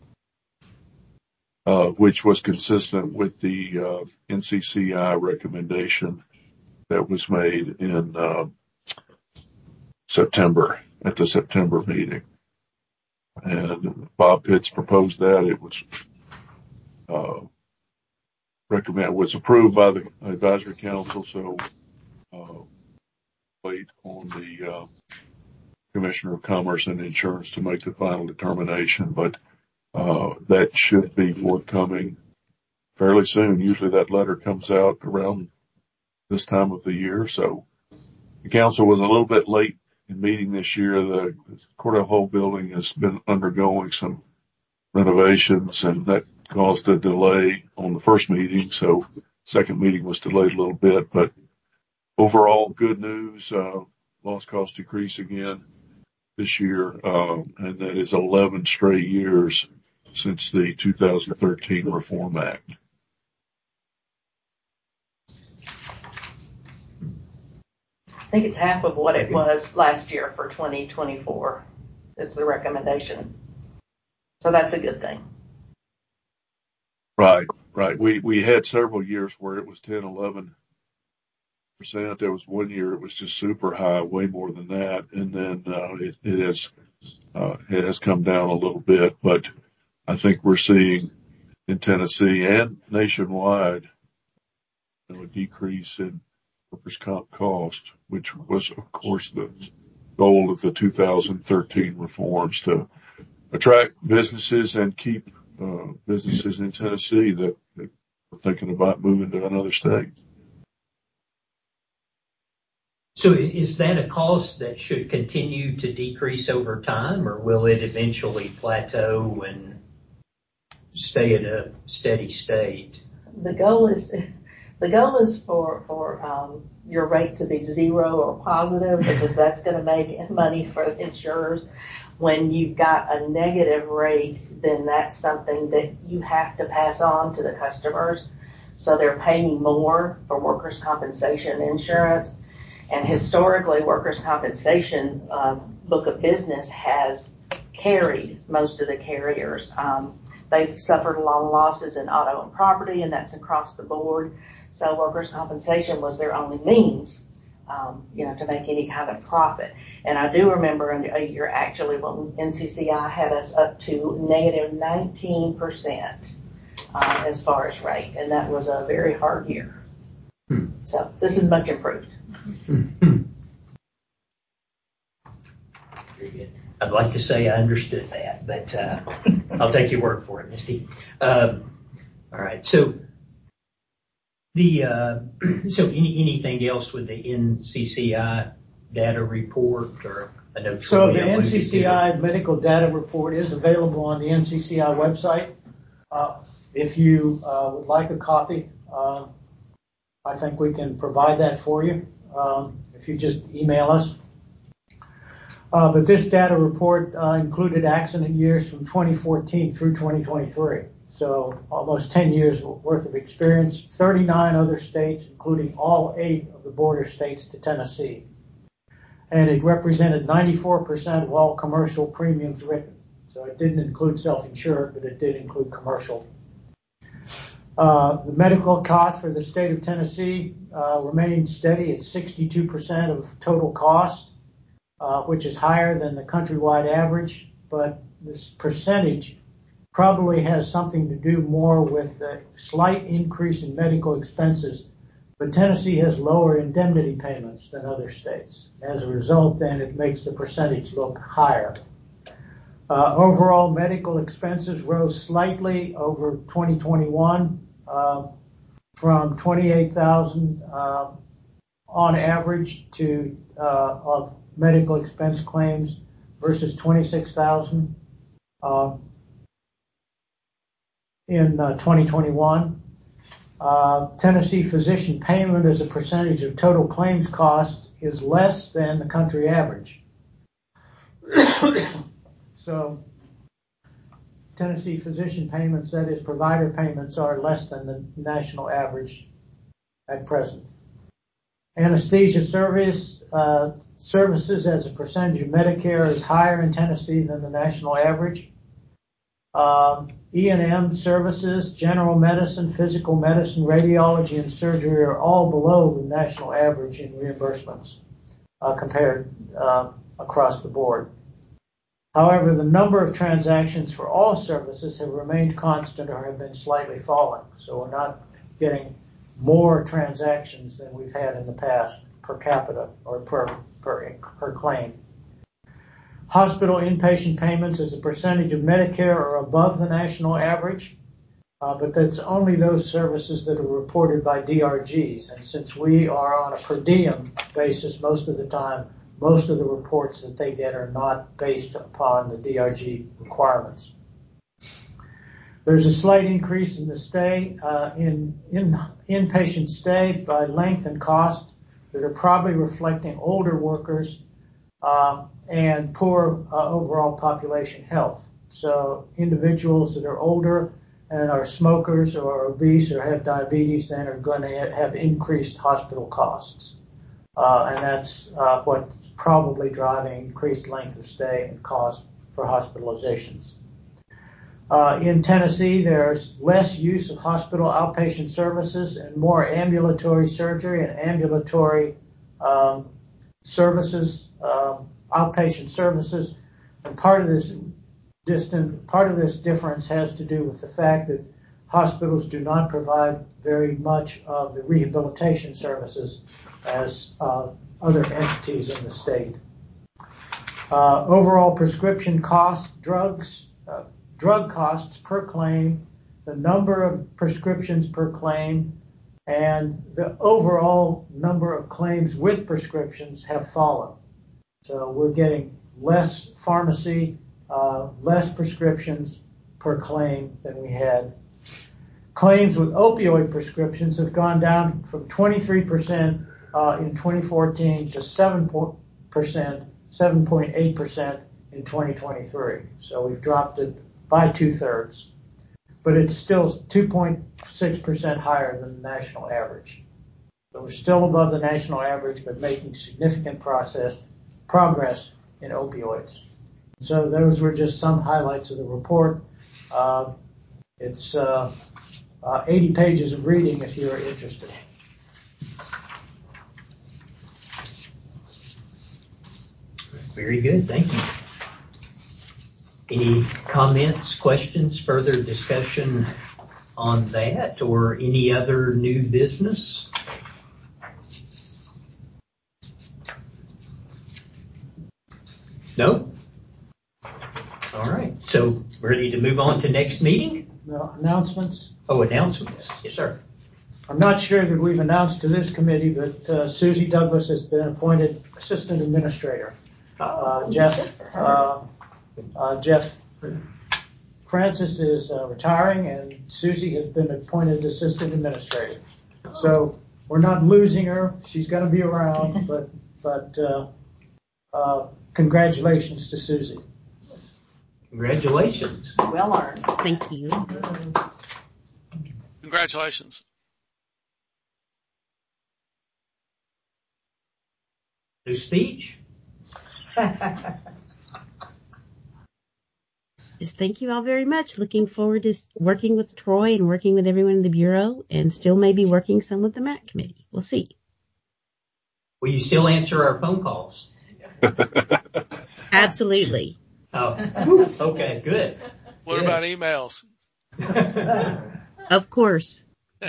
which was consistent with the NCCI recommendation that was made in September, at the September meeting. And Bob Pitts proposed that. It was was approved by the advisory council, so wait on the Commissioner of Commerce and Insurance to make the final determination, but that should be forthcoming fairly soon. Usually that letter comes out around this time of the year, so the council was a little bit late in meeting this year. The Cordell Hall building has been undergoing some renovations, and that caused a delay on the first meeting, so second meeting was delayed a little bit, but overall good news. Lost cost decrease again this year, and that is 11 straight years since the 2013 Reform Act.
I think it's half of what it was last year for 2024. It's the recommendation. So that's a good thing.
Right. We had several years where it was 10, 11%. There was one year it was just super high, way more than that. And then it has come down a little bit, but I think we're seeing in Tennessee and nationwide a decrease in workers' comp cost, which was, of course, the goal of the 2013 reforms, to attract businesses and keep businesses in Tennessee that are thinking about moving to another state.
So is that a cost that should continue to decrease over time, or will it eventually plateau and stay at a steady state?
The goal is for your rate to be zero or positive, because that's going to make money for insurers. When you've got a negative rate, then that's something that you have to pass on to the customers. So they're paying more for workers' compensation insurance. And historically, workers' compensation book of business has carried most of the carriers. They've suffered a lot of losses in auto and property, and that's across the board. So workers' compensation was their only means, to make any kind of profit. And I do remember a year actually when NCCI had us up to negative 19% as far as rate, and that was a very hard year. So this is much improved.
Very good. I'd like to say I understood that, but I'll take your word for it, Misty. All right. So anything else with the NCCI data report, or I know?
So the NCCI medical data report is available on the NCCI website. If you would like a copy, I think we can provide that for you if you just email us. But this data report included accident years from 2014 through 2023. So almost 10 years worth of experience, 39 other states, including all 8 of the border states to Tennessee. And it represented 94% of all commercial premiums written. So it didn't include self-insured, but it did include commercial. The medical cost for the state of Tennessee remained steady at 62% of total cost, which is higher than the countrywide average, but this percentage probably has something to do more with the slight increase in medical expenses, but Tennessee has lower indemnity payments than other states. As a result, then, it makes the percentage look higher. Overall medical expenses rose slightly over 2021 from $28,000 on average of medical expense claims versus $26,000 in 2021. Tennessee physician payment as a percentage of total claims cost is less than the country average. So Tennessee physician payments, that is provider payments, are less than the national average at present. Anesthesia services as a percentage of Medicare is higher in Tennessee than the national average. E&M services, general medicine, physical medicine, radiology, and surgery are all below the national average in reimbursements compared across the board. However, the number of transactions for all services have remained constant or have been slightly falling. So we're not getting more transactions than we've had in the past per capita or per claim. Hospital inpatient payments as a percentage of Medicare are above the national average, but that's only those services that are reported by DRGs. And since we are on a per diem basis most of the time, most of the reports that they get are not based upon the DRG requirements. There's a slight increase in the stay, in inpatient stay by length and cost that are probably reflecting older workers and poor overall population health. So individuals that are older and are smokers or obese or have diabetes then are going to have increased hospital costs. And that's what's probably driving increased length of stay and cost for hospitalizations. In Tennessee, there's less use of hospital outpatient services and more ambulatory surgery and ambulatory services, outpatient services. And part of this difference has to do with the fact that hospitals do not provide very much of the rehabilitation services as other entities in the state. Overall prescription costs, drug costs per claim, the number of prescriptions per claim, and the overall number of claims with prescriptions have fallen. So we're getting less pharmacy, less prescriptions per claim than we had. Claims with opioid prescriptions have gone down from 23% in 2014 to 7.8% in 2023. So we've dropped it by 2/3, but it's still 2.6% higher than the national average. So we're still above the national average, but making significant progress in opioids. So those were just some highlights of the report. It's 80 pages of reading if you're interested.
Very good, thank you. Any comments, questions, further discussion on that, or any other new business? No? All right, so ready to move on to next meeting?
No, announcements?
Oh, announcements. Yes, sir.
I'm not sure that we've announced to this committee, but Susie Douglas has been appointed assistant administrator. Jeff Francis is retiring, and Susie has been appointed assistant administrator. So we're not losing her; she's going to be around. But congratulations to Susie.
Congratulations.
Well earned.
Thank you.
Congratulations.
New speech?
Just thank you all very much. Looking forward to working with Troy and working with everyone in the Bureau, and still maybe working some with the MAC committee. We'll see.
Will you still answer our phone calls?
Absolutely.
Oh, okay, good.
What
Good.
about emails?
Of course.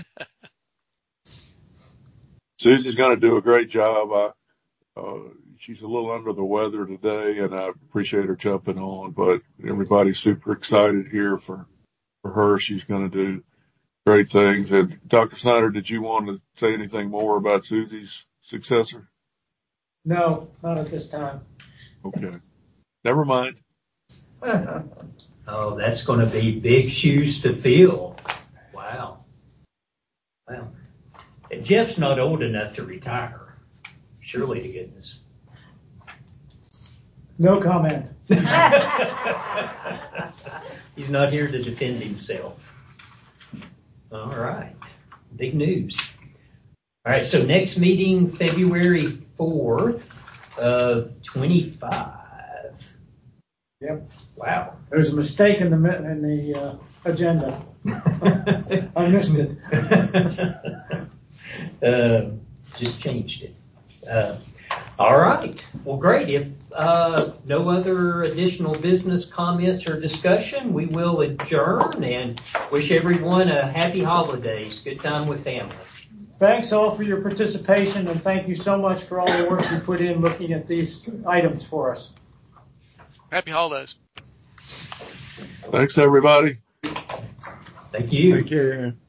Susie's going to do a great job. She's a little under the weather today, and I appreciate her jumping on, but everybody's super excited here for her. She's going to do great things. And Dr. Snyder, did you want to say anything more about Susie's successor?
No, not at this time.
Okay. Never mind.
Oh, that's going to be big shoes to fill. Wow. Wow. Jeff's not old enough to retire. Surely to goodness.
No comment.
He's not here to defend himself. All right. Big news. All right. So next meeting, February 4th of 25.
Yep.
Wow.
There's a mistake in the agenda. I missed it.
Just changed it. All right. Well, great. If no other additional business comments or discussion, we will adjourn and wish everyone a happy holidays. Good time with family.
Thanks all for your participation, and thank you so much for all the work you put in looking at these items for us.
Happy holidays.
Thanks, everybody.
Thank you.
Thank you.